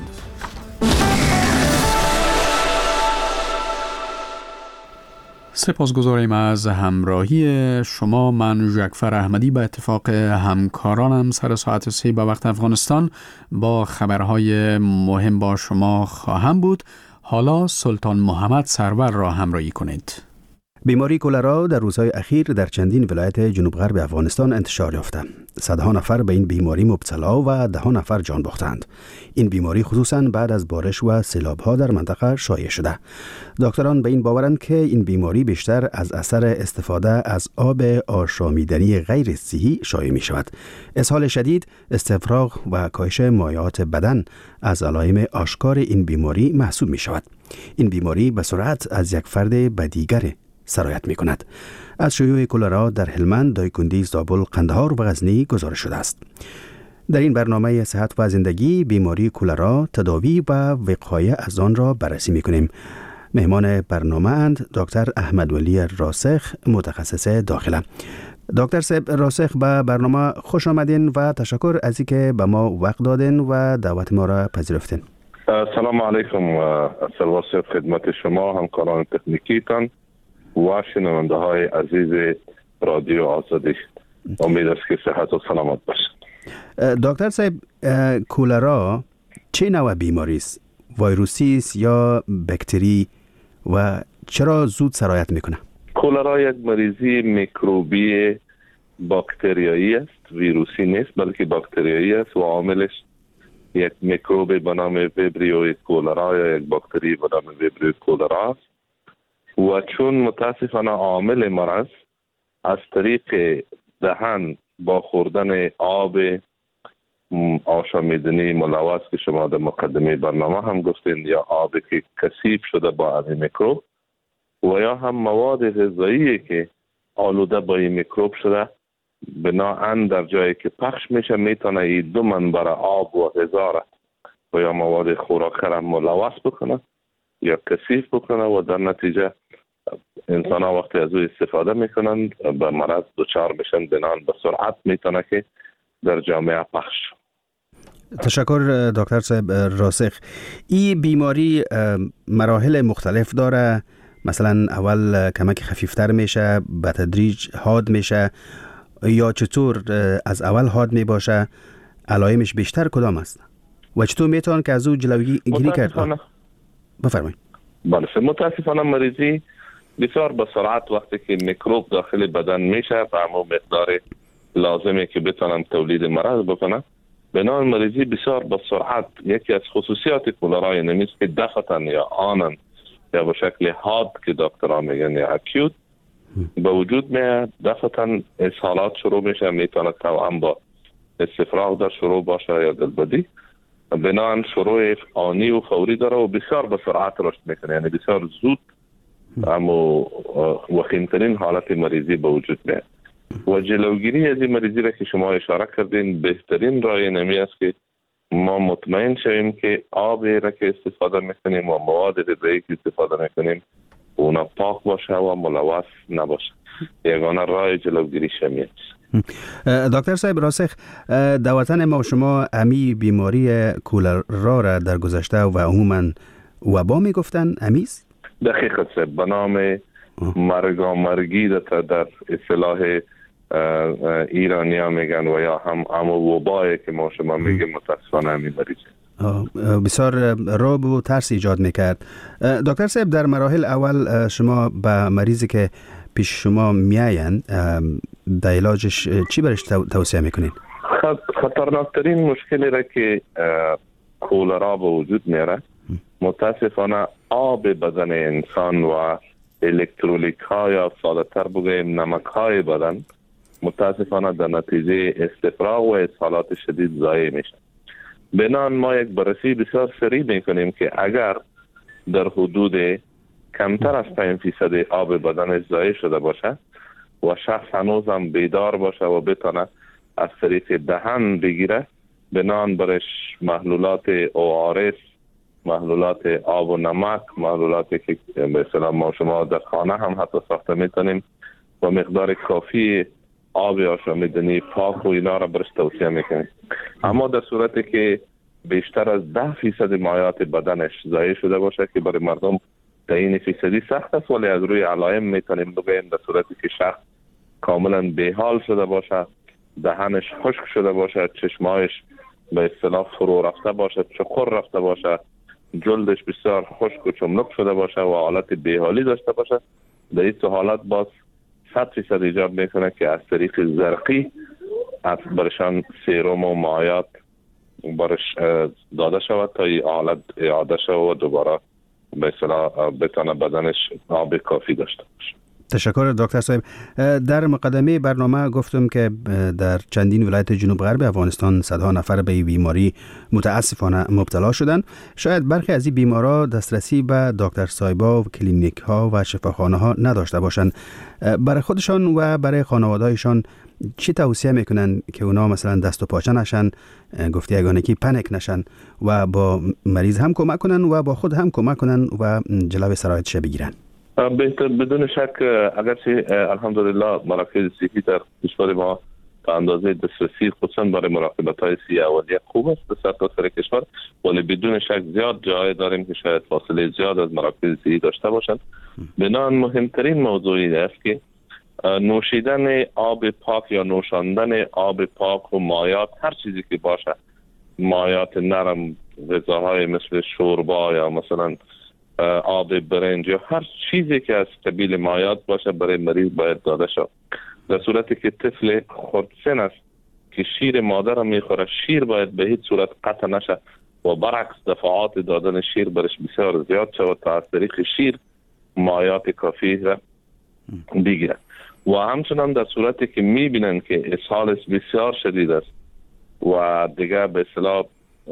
سپاسگزاریم از همراهی شما. من جعفر احمدی به اتفاق همکارانم سر ساعت سه به وقت افغانستان با خبرهای مهم با شما خواهم بود. حالا سلطان محمد سرور را همراهی کنید. بیماری کولرا در روزهای اخیر در چندین ولایت جنوب غرب افغانستان انتشار یافته. صدها نفر به این بیماری مبتلا و ده ها نفر جان باختند. این بیماری خصوصاً بعد از بارش و سیلاب‌ها در منطقه شایع شده. دکتران به این باورند که این بیماری بیشتر از اثر استفاده از آب آشامیدنی غیر صحی شایع می شود. اسهال شدید، استفراغ و کاهش مایعات بدن از علائم آشکار این بیماری محسوب می شود. این بیماری به سرعت از یک فرد به دیگر سرایت می کند. از شیوع کولرا در هلمند، دایکندی، زابل، قندهار و غزنی گزارش شده است. در این برنامه صحت و زندگی بیماری کولرا، تداوی و وقایه از آن را بررسی می کنیم. مهمان برنامه اند دکتر احمد ولی راسخ، متخصص داخله. دکتر صاحب راسخ به برنامه خوش آمدین و تشکر از اینکه به ما وقت دادین و دعوت ما را پذیرفتین. سلام علیکم و سلام خدمت شما همکاران تکنیکیتان و شنونده های عزیز رادیو آزادی. امید است که صحت و سلامت باشند. دکتر صاحب، کولرا چه نوع بیماری است؟ ویروسی است یا باکتری و چرا زود سرایت میکنه؟ کولرا یک مریضی میکروبی باکتریایی است، ویروسی نیست بلکه باکتریایی است و عاملش یک میکروب به نام ویبریو کولرا یا یک باکتری به نام ویبریو کولرا است و چون متاسفانه عامل مرض از طریق دهن با خوردن آب آشامیدنی ملوث که شما در مقدمه برنامه هم گفتین یا آبی که کثیف شده با از میکروب و یا هم مواد غذایی که آلوده با این میکروب شده بناهن در جایی که پخش میشه میتونه این دو منبع آب و غذا را و یا مواد خوراک را ملوث بکنه یا کثیف بکنه و در نتیجه انسان ها وقتی از او استفاده میکنن به مرض دچار میشن بنان به سرعت میتونه که در جامعه پخش. تشکر دکتر صاحب راسخ. این بیماری مراحل مختلف داره، مثلا اول کمک خفیفتر میشه به تدریج حاد میشه یا چطور از اول حاد میباشه؟ علائمش بیشتر کدام است و چطور میتونه که از او جلوگیری کرد؟ بفرمایید. بله، متاسفانه مریضی بسیار به سرعت وقتی که میکروب داخل بدن میشه به همون مقدار لازمه که بتونن تولید مرض بکنن. بنابراین مریضی بسیار به سرعت یکی از خصوصیات کولرا اینه که دفعتاً یا آنن یا به شکل حاد که دکترها میگن یا اکیوت به وجود میاد، دفعتاً اسهالات شروع میشه، میتونه توأم با استفراغ در شروع باشه یا دلبدی. بنابراین شروع آنی و فوری داره و بسیار به سرعت رشد میکنه، یعنی بسیار زود اما وخیمترین حالت مریضی به وجود میاد. و جلوگیری از این مریضی را که شما اشاره کردین بهترین راه نمی است که ما مطمئن شویم که آبی را که استفاده میکنیم و مواد غذایی که استفاده میکنیم اونا پاک باشه و ملوث نباشه. یگانه راه جلوگیری شمیه. دکتر صاحب راسخ، در وطن ما شما امی بیماری کولرا را در گذشته و عموما وبا میگفتن امیز؟ دقیقاً صاحب، به نام مرگا مرگی در, در اصطلاح ایرانی ها میگن و یا هم اما وبایی که ما شما میگیم متاسفانه همین مریض بسیار رعب و ترس ایجاد میکرد. دکتر صاحب در مراحل اول شما به مریضی که پیش شما میاین در علاجش چی برش توصیه میکنین؟ خطرناکترین مشکلی را که کولرا به وجود میاره متاسفانه آب بدن انسان و الکترولیک ها یا ساده تر بگوییم نمک های بدن متاسفانه در نتیجه استفراغ و اسهالات شدید ضایع میشه. بنان ما یک بررسی بسیار سریع میکنیم که اگر در حدود کمتر از پنج فیصد آب بدنش ضایع شده باشه و شخص هنوز هم بیدار باشه و بتونه از طریق دهن بگیره، بنان برش محلولات او آر اس، محلولات آب و نمک، محلولاتی که به اصطلاح ما شما در خانه هم حتی ساخته میتونیم و مقدار کافی آب آشامیدنی پاک و اینا را برش توصیه میکنیم. اما در صورتی که بیشتر از ده فیصد مایات بدنش ضایع شده باشه که برای مردم تعیین فیصدی سخت است، ولی از روی علائم میتونیم بگیم در صورتی که شخص کاملا بیحال شده باشه، دهنش خشک شده باشه، چشمایش به اصطلاح فرو رفته باشه، چقر رفته باشه، جلدش بسیار خشک و چملک شده باشه و حالت بیحالی داشته باشه، در این حالت باز صد فیصد ایجاب میکنه که از طریق زرقی از برشان سیروم و مایات برش داده شود تا این حالت اعاده شود و دوباره به اصطلاح بتونه بدنش آب کافی داشته باشه. تشکر دکتر صاحب. در مقدمه برنامه گفتم که در چندین ولایت جنوب غرب افغانستان صدها نفر به این بیماری متاسفانه مبتلا شدند. شاید برخی از این بیمارا دسترسی به دکتر صاحبا و کلینیک ها و شفاخانه ها نداشته باشند. برای خودشان و برای خانواده‌هایشان چی توصیه میکنن که اونا مثلا دست و پاچه نشن، گفته یگانگی پنیک نشن و با مریض هم کمک کنن و با خود هم کمک کنن و جلوی سرایتش بگیرن؟ بهتر بدون شک اگرچه الحمدلله مراکز صحی در کشور ما تا اندازه دسترسی خصوصا برای مراقبت‌های صحی اولیه خوب است در سرتاسر کشور، ولی بدون شک زیاد جای داریم که شاید فاصله زیاد از مراکز صحی داشته باشند. بنابراین مهمترین موضوعی است که نوشیدن آب پاک یا نوشاندن آب پاک و مایات، هر چیزی که باشه، مایات نرم، غذاهای مثل شوربا یا مثلا آب برنج یا هر چیزی که از قبیل مایات باشه برای مریض باید داده شد. در صورتی که طفل خردسن است که شیر مادر را میخوره، شیر باید به هیچ صورت قطع نشه و برعکس دفعات دادن شیر برش بسیار زیاد شود تا از طریق شیر مایات کافی را بگیره. و همچنان در صورتی که میبینن که اسهالش بسیار شدید است و دیگه به اصطلاح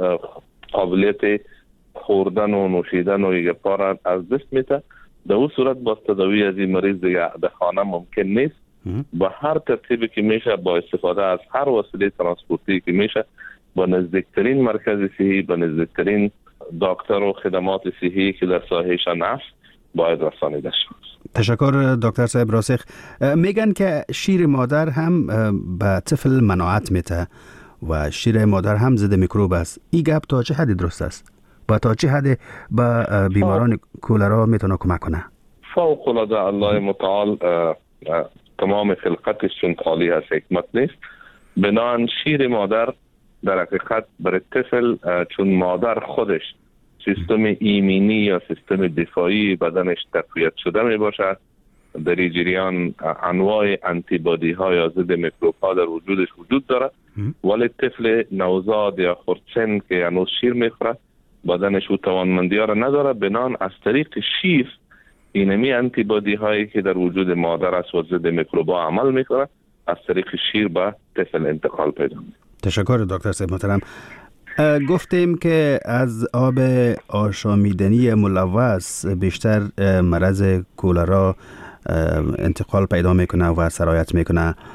قابلیت خوردن و نوشیدن و یک پار از دست میته، در اون صورت با تداوی از این مریض دیگه در خانه ممکن نیست. با هر ترتیبی که میشه، با استفاده از هر وسیله ترانسپورتی که میشه، با نزدیکترین مرکز صحی، با نزدیکترین دکتر و خدمات صحی که در ساحهشان هست باید رسانیده شود. تشکر دکتر صاحب راسخ. میگن که شیر مادر هم به طفل مناعت میته و شیر مادر هم ضد میکروب است. این گپ تا چه حدی درست است؟ با تا چه حد به بیماران کولرا میتونه کمک کنه؟ فوق العاده الله متعال تمام خلقتش چون خالی از حکمت نیست. بنابراین شیر مادر در حقیقت برای طفل چون مادر خودش سیستم ایمنی یا سیستم دفاعی بدنش تقویت شده می باشد، در این جریان انواع انتی بادی ها یا ضد میکروب ها در وجودش وجود داره، ولی طفل نوزاد یا خردسن که هنوز شیر میخوره بدنش او توانمندی ها را نداره. بنان از طریق شیر اینمی انتی بادی هایی که در وجود مادر است و ضد میکروب ها عمل میکنه، از طریق شیر به طفل انتقال پیدا میکنه. تشکر دکتر صاحب محترم. گفتیم که از آب آشامیدنی ملوث بیشتر مرض کولرا انتقال پیدا میکنه و سرایت میکنه.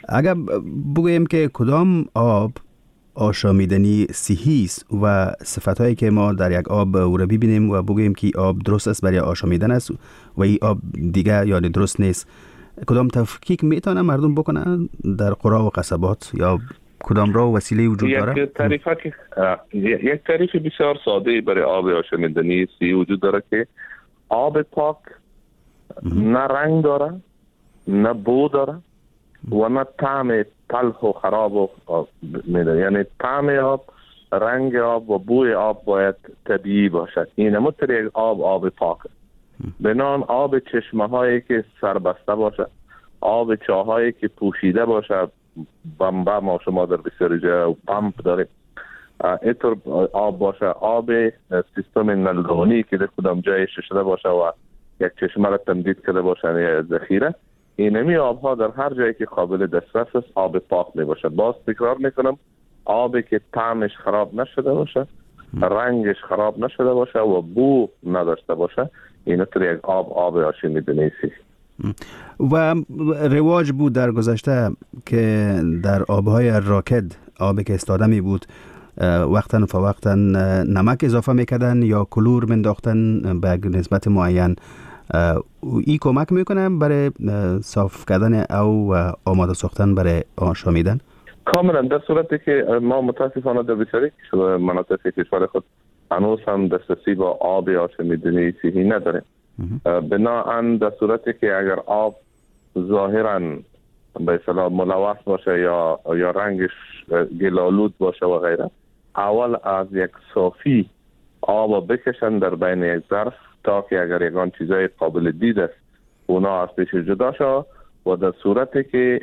اگر بگوییم که کدام آب آشامیدنی صحی است و صفتایی که ما در یک آب او را ببینیم و بگوییم که آب درست است برای آشامیدن است و این آب دیگه یعنی درست نیست، کدام تفکیک میتونه مردم بکنن در قرا و قصبات یا کدام راه و وسیله وجود داره؟ یک تعریف که یک تعریف بسیار ساده برای آب آشامیدنی صحی وجود داره که آب پاک نه رنگ داره، نه بو داره و نه طعم تلخ و خراب و میده. یعنی طعم آب، رنگ آب و بوی آب باید طبیعی باشد. این مطور یک آب آب پاک. بنان آب چشمه هایی که سربسته باشه، آب چاهایی که پوشیده باشه، بمبه ما شما در بسیاری جای پمپ داریم، اینطور آب باشه. آب سیستم نلدانی که در کدام جای ششده باشه و یک چشمه را تمدید کرده باشه یا ذخیره، اینمی آبها در هر جایی که قابل دسترس است آب پاک می باشد. باز تکرار میکنم، آبی که طعمش خراب نشده باشه، رنگش خراب نشده باشه و بو نداشته باشه، این طور یک آب آب آشامیدنی است. و رواج بود در گذشته که در آبهای راکد، آبی که استادمی بود، وقتاً فوقتاً نمک اضافه میکردن یا کلور منداختن به نسبت معین. ای کمک میکنه برای صاف کردن او آماده ساختن برای آشامیدن؟ کاملا. در صورتی که ما متاسفانه در بسیاری مناطق کشور خود هنوز هم دسترسی با آب آشامیدنی صحی نداریم. بناهن در صورتی که اگر آب ظاهراً به اصطلاح ملوث باشه یا یا رنگش گلالود باشه و غیره، اول از یک صافی آب بکشن در بین یک ظرف تا که اگر یگان چیزای قابل دید است اونا از پیش جدا شد و در صورتی که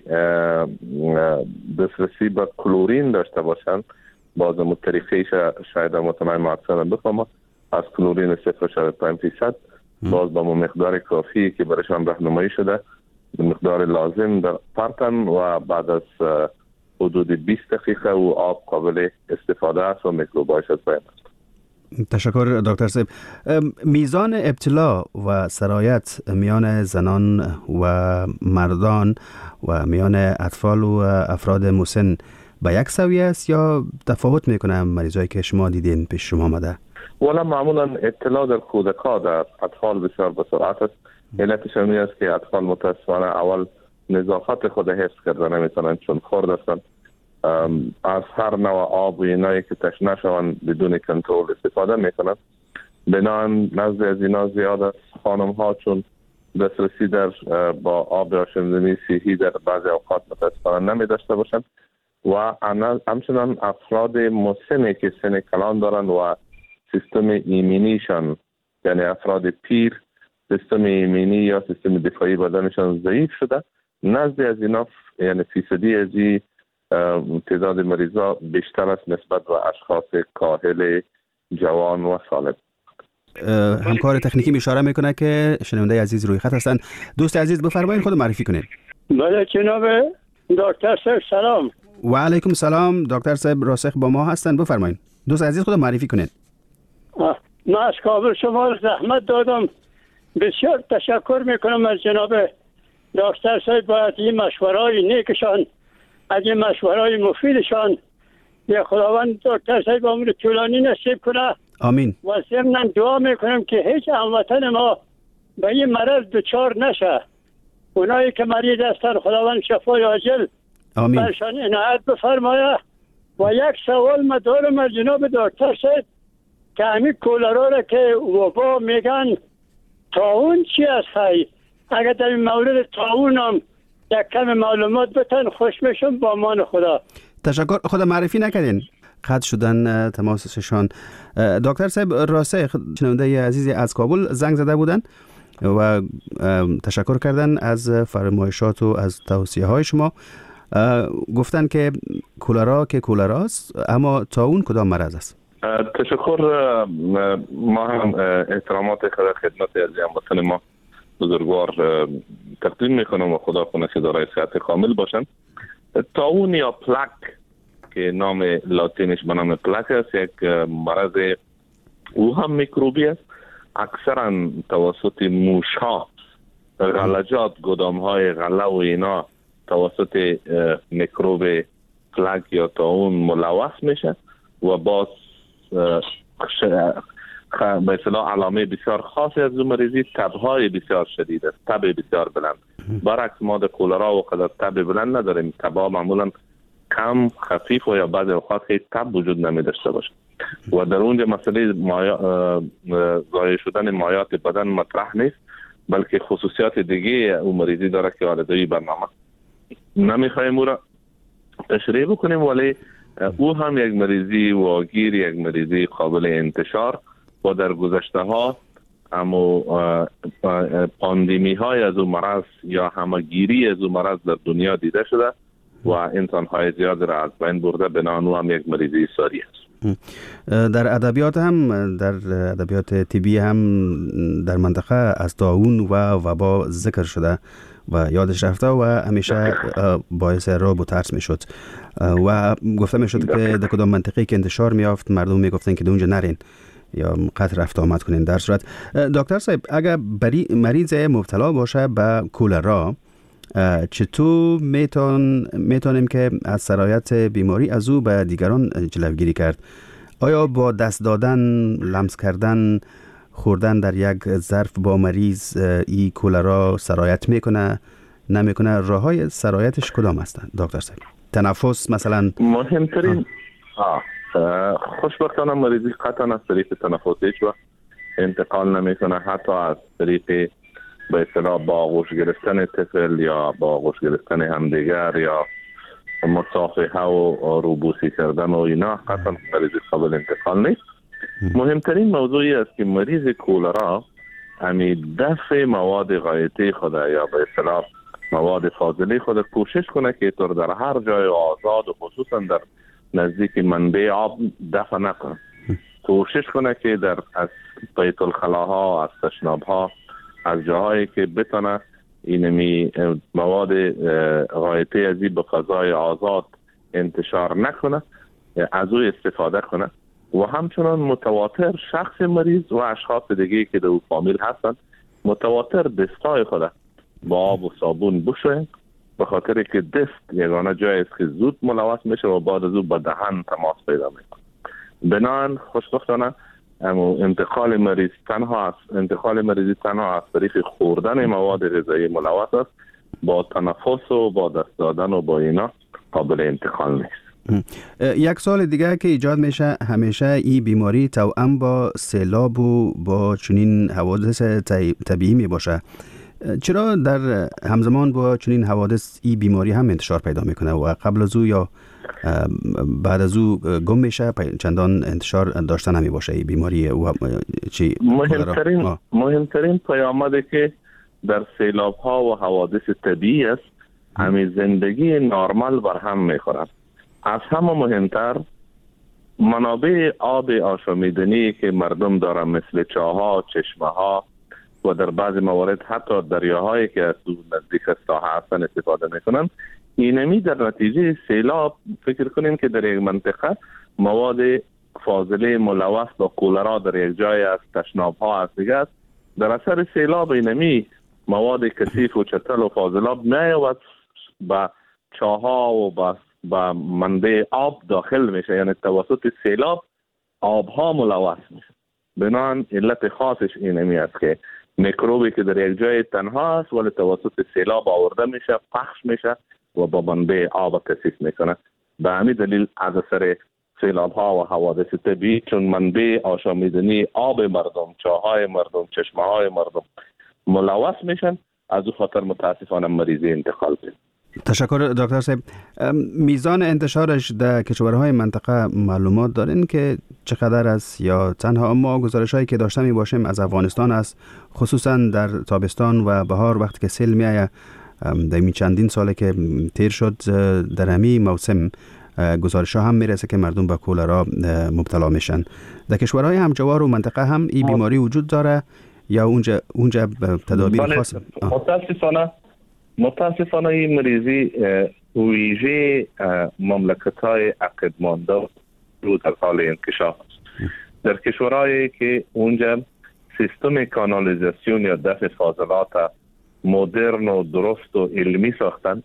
دسترسی به کلورین داشته باشن، باز طریقه شاید مطمئن معصرم بفهمم، از کلورین صفر شد پنج فیصد باز با مقدار کافی که برشان راهنمایی شده مقدار لازم در پرتن و بعد از حدود بیست دقیقه و آب قابل استفاده است و میکروبایش از بین است. تشکر دکتر صاحب. میزان ابتلا و سرایت میان زنان و مردان و میان اطفال و افراد مسن به یک سویه است یا تفاوت میکنه مریضایی که شما دیدین پیش شما آمده؟ والا معمولا ابتلا در کودک‌ها در اطفال بسیار به سرعت است. علتش این است که اطفال متاسفانه اول نظافت خود حفظ کرده نمیتونن چون خرد هستند. از هر نوع آب و اینایی که تشنه شوند بدون کنترل استفاده میکنند. بنابراین نزد از اینا زیاد است. خانم ها چون دسترسی در با آب آشامیدنی صحی در بعضی اوقات متاسفانه نمی داشته باشند و همچنان افراد مسنی که سن کلان دارند و سیستم ایمنیشان، یعنی افراد پیر، سیستم ایمنی یا سیستم دفاعی بدنشان ضعیف شده، نزد از اینا یعنی فیصدی از این تعداد مریضا بیشتر است نسبت به اشخاص کاهل جوان و سالم. همکار تکنیکی اشاره میکنه که شنونده عزیز روی خط هستند. دوست عزیز بفرمایید خود معرفی کنید. بله جناب دکتر صاحب سلام. و علیکم سلام. دکتر صاحب راسخ با ما هستند، بفرمایید. دوست عزیز خود معرفی کنید. من از کابل شما رو زحمت دادم، بسیار تشکر میکنم از جناب دکتر صاحب. باید این مشورهای نیکشان، از این مشورهای مفیدشان یا خداوند دکتر صاحب عمر طولانی نصیب کنه. آمین. و ضمن دعا میکنم که هیچ هموطن ما به این مرض دچار نشه. اونایی که مریض هستن خداوند شفای عاجل آمین برشان عنایت بفرمایه. و یک سوال ما دارم از جناب دکتر صاحب که همین کولرا را که وبا میگن طاعون چی است خیلی؟ اگر در این مورد طاعون هم یک کم معلومات بتن خوش میشم. با امان خدا. تشکر. خود معرفی نکردین، قطع شدن تماسشان. دکتر صاحب راسخ شنونده عزیزی از کابل زنگ زده بودن و تشکر کردن از فرمایشات و از توصیه های شما. گفتن که کولرا که کولراست، اما طاعون کدام مرض است؟ تشکر. ما هم احترامات خدمت از هموطن ما بزرگوار تقدیم میکنم و خدا کنه که دارای صحت کامل باشن. طاعون یا پلک که نام لاتینش به نام پلک است، یک مرض او هم میکروبی است. اکثرا توسط موشها، غلجات، گدام های غله و اینا توسط میکروب فلگ یا طاعون ملوث میشه و باز به اصطلاح علامه بسیار خاصی از اون مریضی تبهای بسیار شدید است، تب بسیار بلند. برعکس ما در کولرا و قدر تب بلند نداریم، تبها معمولا کم خفیف و یا بعضی اوقات خیلی تب وجود نمی داشته باشه و در اونجا مسئله ضایع شدن مایات بدن مطرح نیست، بلکه خصوصیات دیگه اون مریضی داره که آلودگی برنامه نمیخوایم او را تشریح بکنیم، ولی او هم یک مریضی واگیر، یک مریضی قابل انتشار و در گذشته ها اما پاندمی های از اون مرض یا همگیری از اون مرض در دنیا دیده شده و انسان های زیاد را از بین برده، بنابراین او هم یک مریضی ساری است. در ادبیات هم، در ادبیات طبی هم در منطقه از طاعون و وبا ذکر شده و یادش رفته و همیشه باعث رعب و ترس میشد و گفته میشد که در کدام منطقه که انتشار میافت مردم میگفتن که اونجا نرین یا قطع رفت آمد کنین. در صورت دکتر صاحب اگر بری مریض مبتلا باشه به کولرا، چطور میتون میتونیم که از سرایت بیماری از او به دیگران جلوگیری کرد؟ آیا با دست دادن، لمس کردن، خوردن در یک ظرف با مریض ای کولرا سرایت میکنه نمیکنه؟ راههای سرایتش کدام هستند دکتر صاحب؟ تنفس مثلا مهمترین آه. خوشبختانه مریضی قطعا از طریق تنفس هیچ وقت انتقال نمیکنه، حتی از طریق به اصطلاح با آغوش گرفتن طفل یا با آغوش گرفتن همدیگر یا مصافحه و روبوسی کردن و اینا قطعا مریضی قابل انتقال نیست. مهمترین موضوعی است که مریض کولرا همی دفع مواد غایطی خود یا به اصطلاح مواد فاضله خود کوشش کنه که طور در هر جای آزاد و خصوصا در نزدیک منبع آب دفع نکنه. کوشش کنه که در از بیت الخلاها، از تشنابها، از جاهایی که بتونه اینمی مواد غایطی ازی به فضای آزاد انتشار نکنه، از او استفاده کنه و همچنان متواتر شخص مریض و اشخاص دیگه که در او فامیل هستن متواتر دستای خود با آب و صابون بشوین، به خاطر که دست یگانه جایی است که زود ملوث میشه و بعد از او با دهن تماس پیدا میکنه. بنابراین خوشبختانه اما انتقال مریض تنها است انتقال مریضی تنها از طریق خوردن مواد غذایی ملوث است، با تنفس و با دست دادن و با اینا قابل انتقال نیست. یک سال دیگه که ایجاد میشه همیشه این بیماری توأم با سیلاب و با چنین حوادث طبیعی می باشه. چرا در همزمان با چنین حوادث این بیماری هم انتشار پیدا میکنه و قبل از او یا بعد از او گم میشه، چندان انتشار داشته نمی باشه این بیماری؟ و چی مهمترین مهمترین پیامدی که در سیلاب ها و حوادث طبیعی است همین زندگی نرمال بر هم میخورد. از همه مهمتر منابع آب آشامیدنی که مردم دارن مثل چاها، چشمه ها و در بعض موارد حتی دریاهایی که از نزدیک ساحل هستن استفاده میکنن، اینمی در نتیجه سیلاب فکر کنیم که در یک منطقه مواد فاضله ملوث با کولرا در یک جای از تشناب ها از دیگه است، در اثر سیلاب اینمی مواد کثیف و چتل و فاضلاب میاد با چاها و با با منبع آب داخل میشه، یعنی توسط سیلاب آبها ملوث میشه. بنابراین علت خاصش اینمی است که میکروبی که در یک جای تنها است ولی توسط سیلاب آورده میشه، پخش میشه و با منبع آب کثیف میکنه. به همین دلیل از اثر سیلاب ها و حوادث طبیعی چون منبع آشامیدنی آب مردم، چاهای مردم، چشمه های مردم ملوث میشن، از او خاطر متاسفانه مریضی انتقال پیدا. تشکر دکتر صاحب. میزان انتشارش در کشورهای منطقه معلومات دارین که چقدر است یا تنها؟ اما گزارش هایی که داشته می باشیم از افغانستان است، خصوصا در تابستان و بهار وقتی که سیل می آید، در این چندین ساله که تیر شد در همین موسم گزارش ها هم میرسه که مردم به کولرا مبتلا میشن. در کشورهای همجوار و منطقه هم این بیماری وجود داره یا اونجا اونجا تدابیر خاصه؟ متاسفانه متاسفانه این مریضی ویژه مملکت‌های عقب مانده رو در حال انکشاف است. در کشورهایی که اونجا سیستم کانالیزاسیون یا دفع فاضلات مدرن و درست و علمی ساختن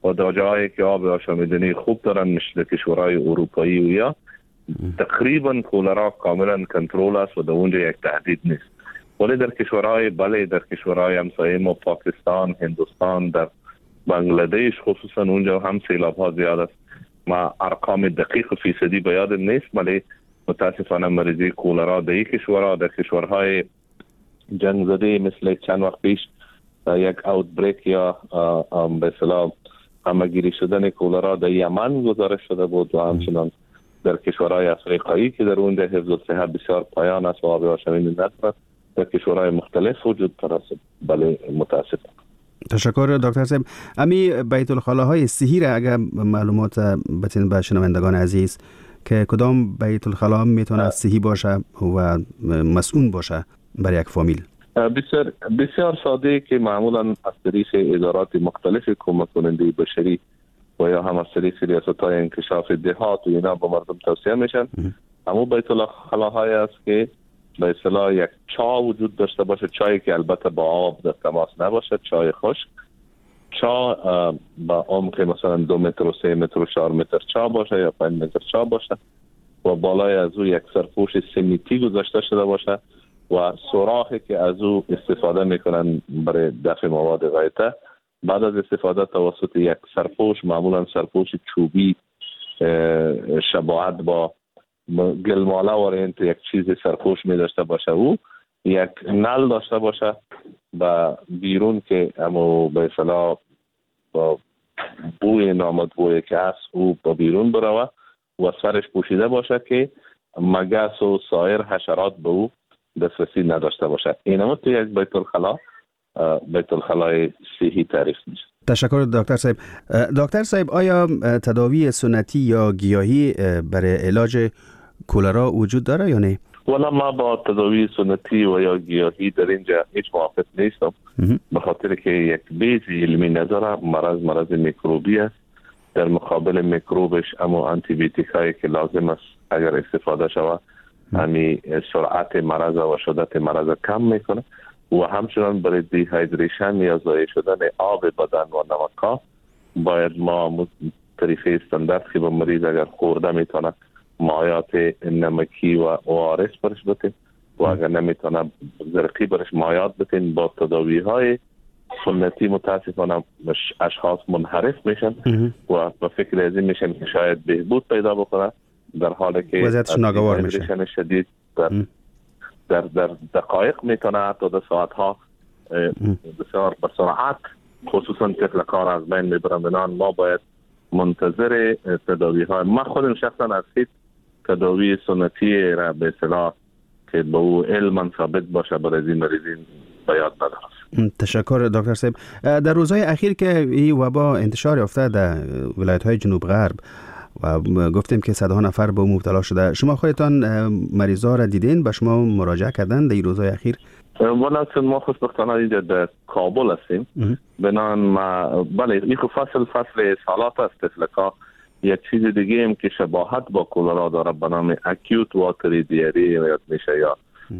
و در جایی که آب آشامیدنی خوب دارن مثل کشورهای اروپایی و یا تقریبا کولرا کاملا کنترل است و در اونجا یک تهدید نیست. ولی در کشورهای بله در کشورهای همسایه ما پاکستان، هندوستان، در بنگلادش خصوصا اونجا هم سیلاب ها زیاد است. ما ارقام دقیق فیصدی به یاد نیست، ولی متاسفانه مریضی کولرا در این کشورها در کشورهای جنگ زده مثل چند وقت پیش یک اوت بریک یا به اصطلاح همگیری شدن کولرا در یمن گزارش شده بود و همچنان در کشورهای افریقایی که در اونجا حفظ الصحه بسیار پایان است و آب آشامیدنی ندارد، در کشورهای مختلف وجود دارد. بله متاسفم. تشکر دکتر صاحب. امی بیت الخلاهای صحی را اگر معلومات بتین به شنوندگان عزیز که کدام بیت الخلا میتونه صحی باشه و مسئول باشه برای یک فامیل؟ بسیار بسیار ساده که معمولا از طریق ادارات مختلف کمک کننده بشری و یا هم از طریق ریاست‌های انکشاف دهات و اینا به مردم توصیه میشن. اما بیت الخلاهای است که به اصطلاح یک چا وجود داشته باشه، چایی که البته با آب در تماس نباشه، چای خشک، چا با عمق مثلا دو متر و سه متر و چهار متر چا باشه یا پنج متر چا باشه و بالای از او یک سرپوش سمیتی گذاشته شده باشه و سوراخی که از او استفاده میکنن برای دفع مواد غایطه. بعد از استفاده توسط یک سرپوش، معمولا سرپوش چوبی شباهت با گلماله وارنت یک چیز سرپوش می داشته باشه، او یک نل داشته باشه و بیرون که اما به اصطلاح با بوی نامطبوعی که هست او با بیرون بروه و سرش پوشیده باشه که مگس و سایر حشرات به او دسترسی نداشته باشه. اینم تو یک بیت الخلا بیت الخلای صحی تعریف میشه. تشکر دکتر صاحب. دکتر صاحب آیا تداوی سنتی یا گیاهی برای علاج کولرا وجود داره یا نه؟ والا ما با تداوی سنتی و یا گیاهی در اینجا هیچ موافق نیستم، به خاطر که یک بیس علمی نداره. مرض مرض میکروبی است، در مقابل میکروبش اما آنتی بیوتیک هایی که لازم است اگر استفاده شود همی سرعت مرض و شدت مرض کم میکنه و همچنان برای دیهایدریشن یا ضایع شدن آب بدن و نمک ها باید ما طریقه استاندارد که به مریض اگر خورده میتونه مایات نمکی و اوارس برش بتین و اگر نمیتونه زرقی برش مایات بتین. با تداوی های سنتی متاسفانه اشخاص منحرف میشن و به فکر از این میشن که شاید بهبود پیدا بکنه، در حالی که وضعیتش ناگوار میشه. شدید در در در دقایق میتونه حتی در ساعت ها بسیار بسرعت خصوصا طفل کار از بین میبرن. بنان ما باید منتظر تداوی های ما خودم شخصا از هیچ تداوی سنتی را به اصطلاح که به او علما ثابت باشه برای این مریضین به یاد ندارم. تشکر دکتر صاحب. در روزهای اخیر که این وبا انتشار یافته در ولایت‌های جنوب غرب و گفتیم که صدها نفر به مبتلا شده، شما خودتان مریضا را دیدین؟ به شما مراجعه کردن در این روزهای اخیر؟ والا چون ما خوشبختانه اینجا در کابل هستیم، بنان ما بله این فصل فصل سالات است. تفلکا یک چیز دیگه هم که شباهت با کولرا داره به نام اکیوت واتری دیاری یاد میشه یا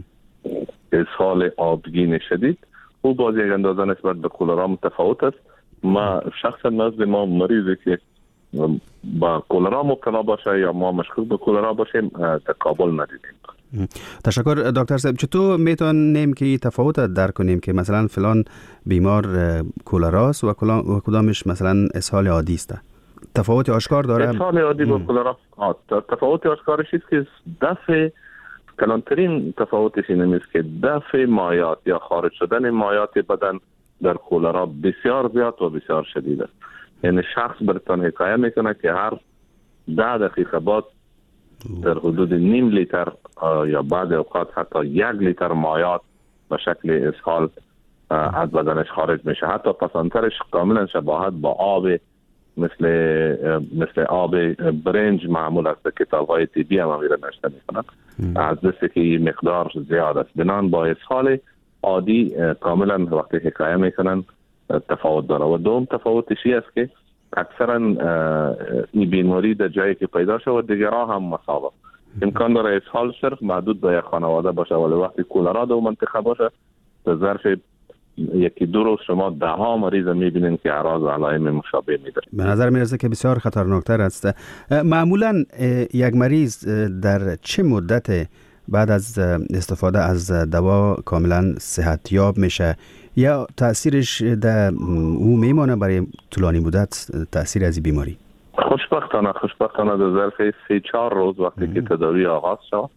اسهال آبگین شدید، او باز یک اندازه نسبت به کولرا متفاوت است. ما شخصا نزد ما مریضی که با کولرا مبتلا باشه یا ما مشکوک به کولرا باشیم در کابل ندیدیم. تشکر دکتر صاحب. چطور میتونیم که تفاوت درک کنیم که مثلا فلان بیمار کولراست و کدامش مثلا اسهال عادی است؟ تفاوت آشکار داره؟ اسهال عادی با کولرا تفاوت آشکارش است که دفع کلانترین تفاوتش این است که دفع مایات یا خارج شدن مایات بدن در کولرا بسیار زیاد و بسیار شدید است. یعنی شخص برتان حکایه میکنه که هر ده دقیقه بعد در حدود نیم لیتر یا بعد اوقات حتی یک لیتر مایات به شکل اسهال از بدنش خارج میشه. حتی پسانترش کاملا شباهت با آب مثل مثل آب برنج معمول است. کتاب های طبی هم میره نشته میکنن از دسته که این مقدار زیاد است. بنان با اسهال عادی کاملا وقتی حکایه میکنن تفاوت داره. و دوم تفاوتش است که اکثرا این بیماری در جایی که پیدا شود دیگرها هم مساوی امکان داره اسهال صرف محدود به یک خانواده باشه، ولی وقتی کولرا در منطقه باشه در ظرف یکی دو روز شما ده ها مریض میبینید که اعراض و علائم مشابه میدارید. به نظر میرسه که بسیار خطرناکتر است. معمولا یک مریض در چه مدت بعد از استفاده از دوا کاملا صحت یاب میشه یا تاثیرش در او میمانه برای طولانی مدت تاثیر از بیماری؟ خوشبختانه خوشبختانه در ظرف سه چهار روز وقتی که تداوی آغاز شد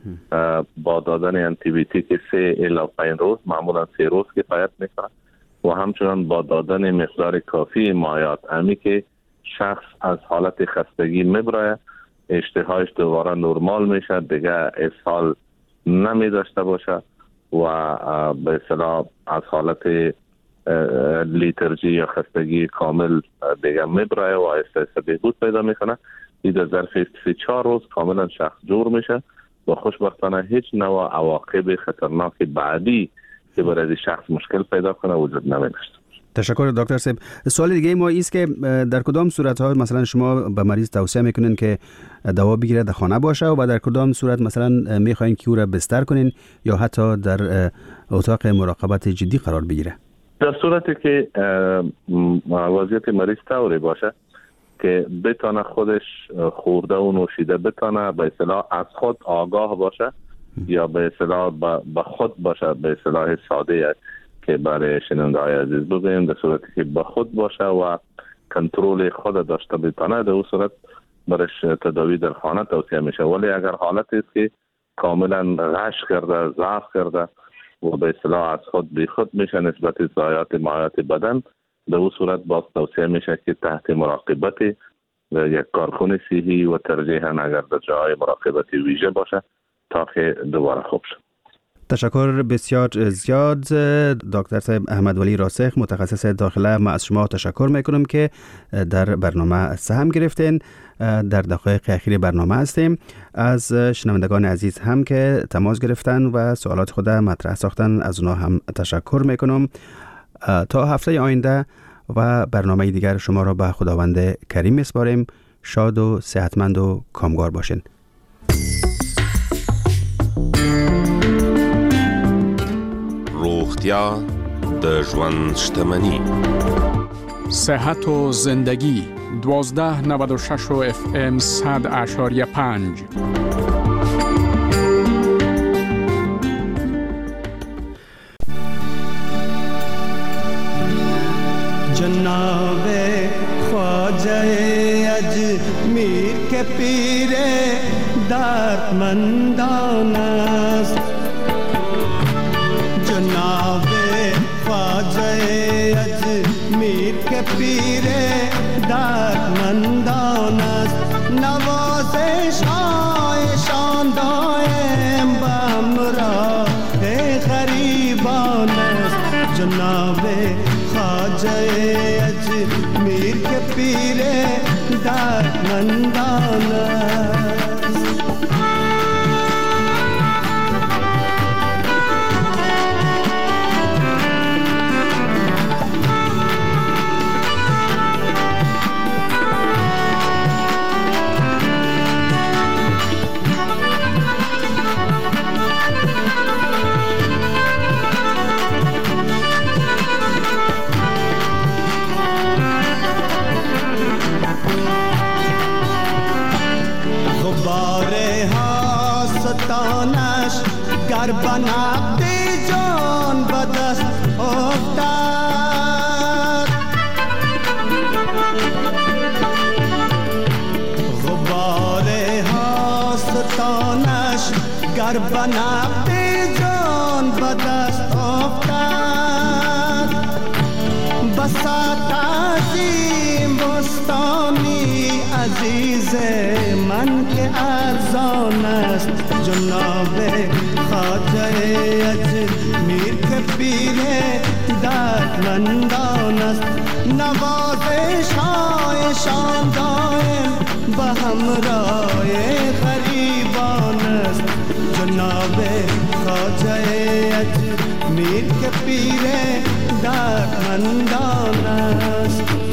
با دادن انتی بیوتیک سه الی پنج روز، معمولا سه روز کفایت میکنه و همچنان با دادن مقدار کافی مایعات امی که شخص از حالت خستگی میبره، اشتهایش دوباره نرمال میشه، دیگه اسهال نمی داشته باشه و به اصطلاح از حالت لیترژی یا خستگی کامل دیگه میبره و آهسته بهبود پیدا میکنه. این در ظرف سه چهار روز کاملا شخص جور میشه و خوشبختانه هیچ نوع عواقب خطرناک بعدی که برای شخص مشکل پیدا کنه وجود نمیداشته. تشکر دکتر صاحب. سوال دیگه ما ایست که در کدام صورت ها مثلا شما به مریض توصیه میکنین که دوا بگیره در خانه باشه و در کدام صورت مثلا میخواین که او را بستر کنین یا حتی در اتاق مراقبت جدی قرار بگیره؟ در صورتی که وضعیت مریض طوری باشه که بتانه خودش خورده و نوشیده بتانه به اصطلاح از خود آگاه باشه یا به اصطلاح به خود باشه، به اصطلاح ساده که برای شنونده های عزیز بگویم، در صورتی که به خود باشه و کنترل خود داشته بتانه در اون صورت برش تداوی در خانه توصیه میشه. ولی اگر حالت است که کاملا غش کرده، ضعف کرده و به اصطلاح از خود بی خود میشه نسبت ضایعات مایعات بدن، در اون صورت باز توصیه میشه که تحت مراقبت یک کارکن صحی و ترجیحاً اگر در جای مراقبت ویژه باشه تا که دوباره خوب شد. تشکر بسیار زیاد دکتر صاحب احمد ولی راسخ، متخصص داخله. ما از شما تشکر میکنم که در برنامه سهم گرفتین. در دقایق اخیر برنامه هستیم. از شنوندگان عزیز هم که تماس گرفتن و سوالات خود مطرح ساختن از اونا هم تشکر میکنم. تا هفته آینده و برنامه دیگر شما را به خداوند کریم میسپاریم. شاد و صحتمند و کامگار باشین. روغتیا د ژوند شتمنی. صحت و زندگی دوازده نود و شش و اف ام صد اشاریه پنج. جناب خواجه اجمیر کے پیر دردمندان است، جناب خواجه اجمیر کے پیر دردمندان است، نوازش هایشان دائم به همراه غریبان است، جناب خواجه اجمیر کے پیر دردمندان است. گر بنقد جان به دست افتد، غبار هاستانش گر بنقد جان به دست افتد، بساط عظیم بستانی عزیز من که ارزان است، جناب خواجه اجمیر کے پیر دردمندان است، نوازش هایشان دائم به همراه غریبان است، جناب خواجه اجمیر کے پیر دردمندان است.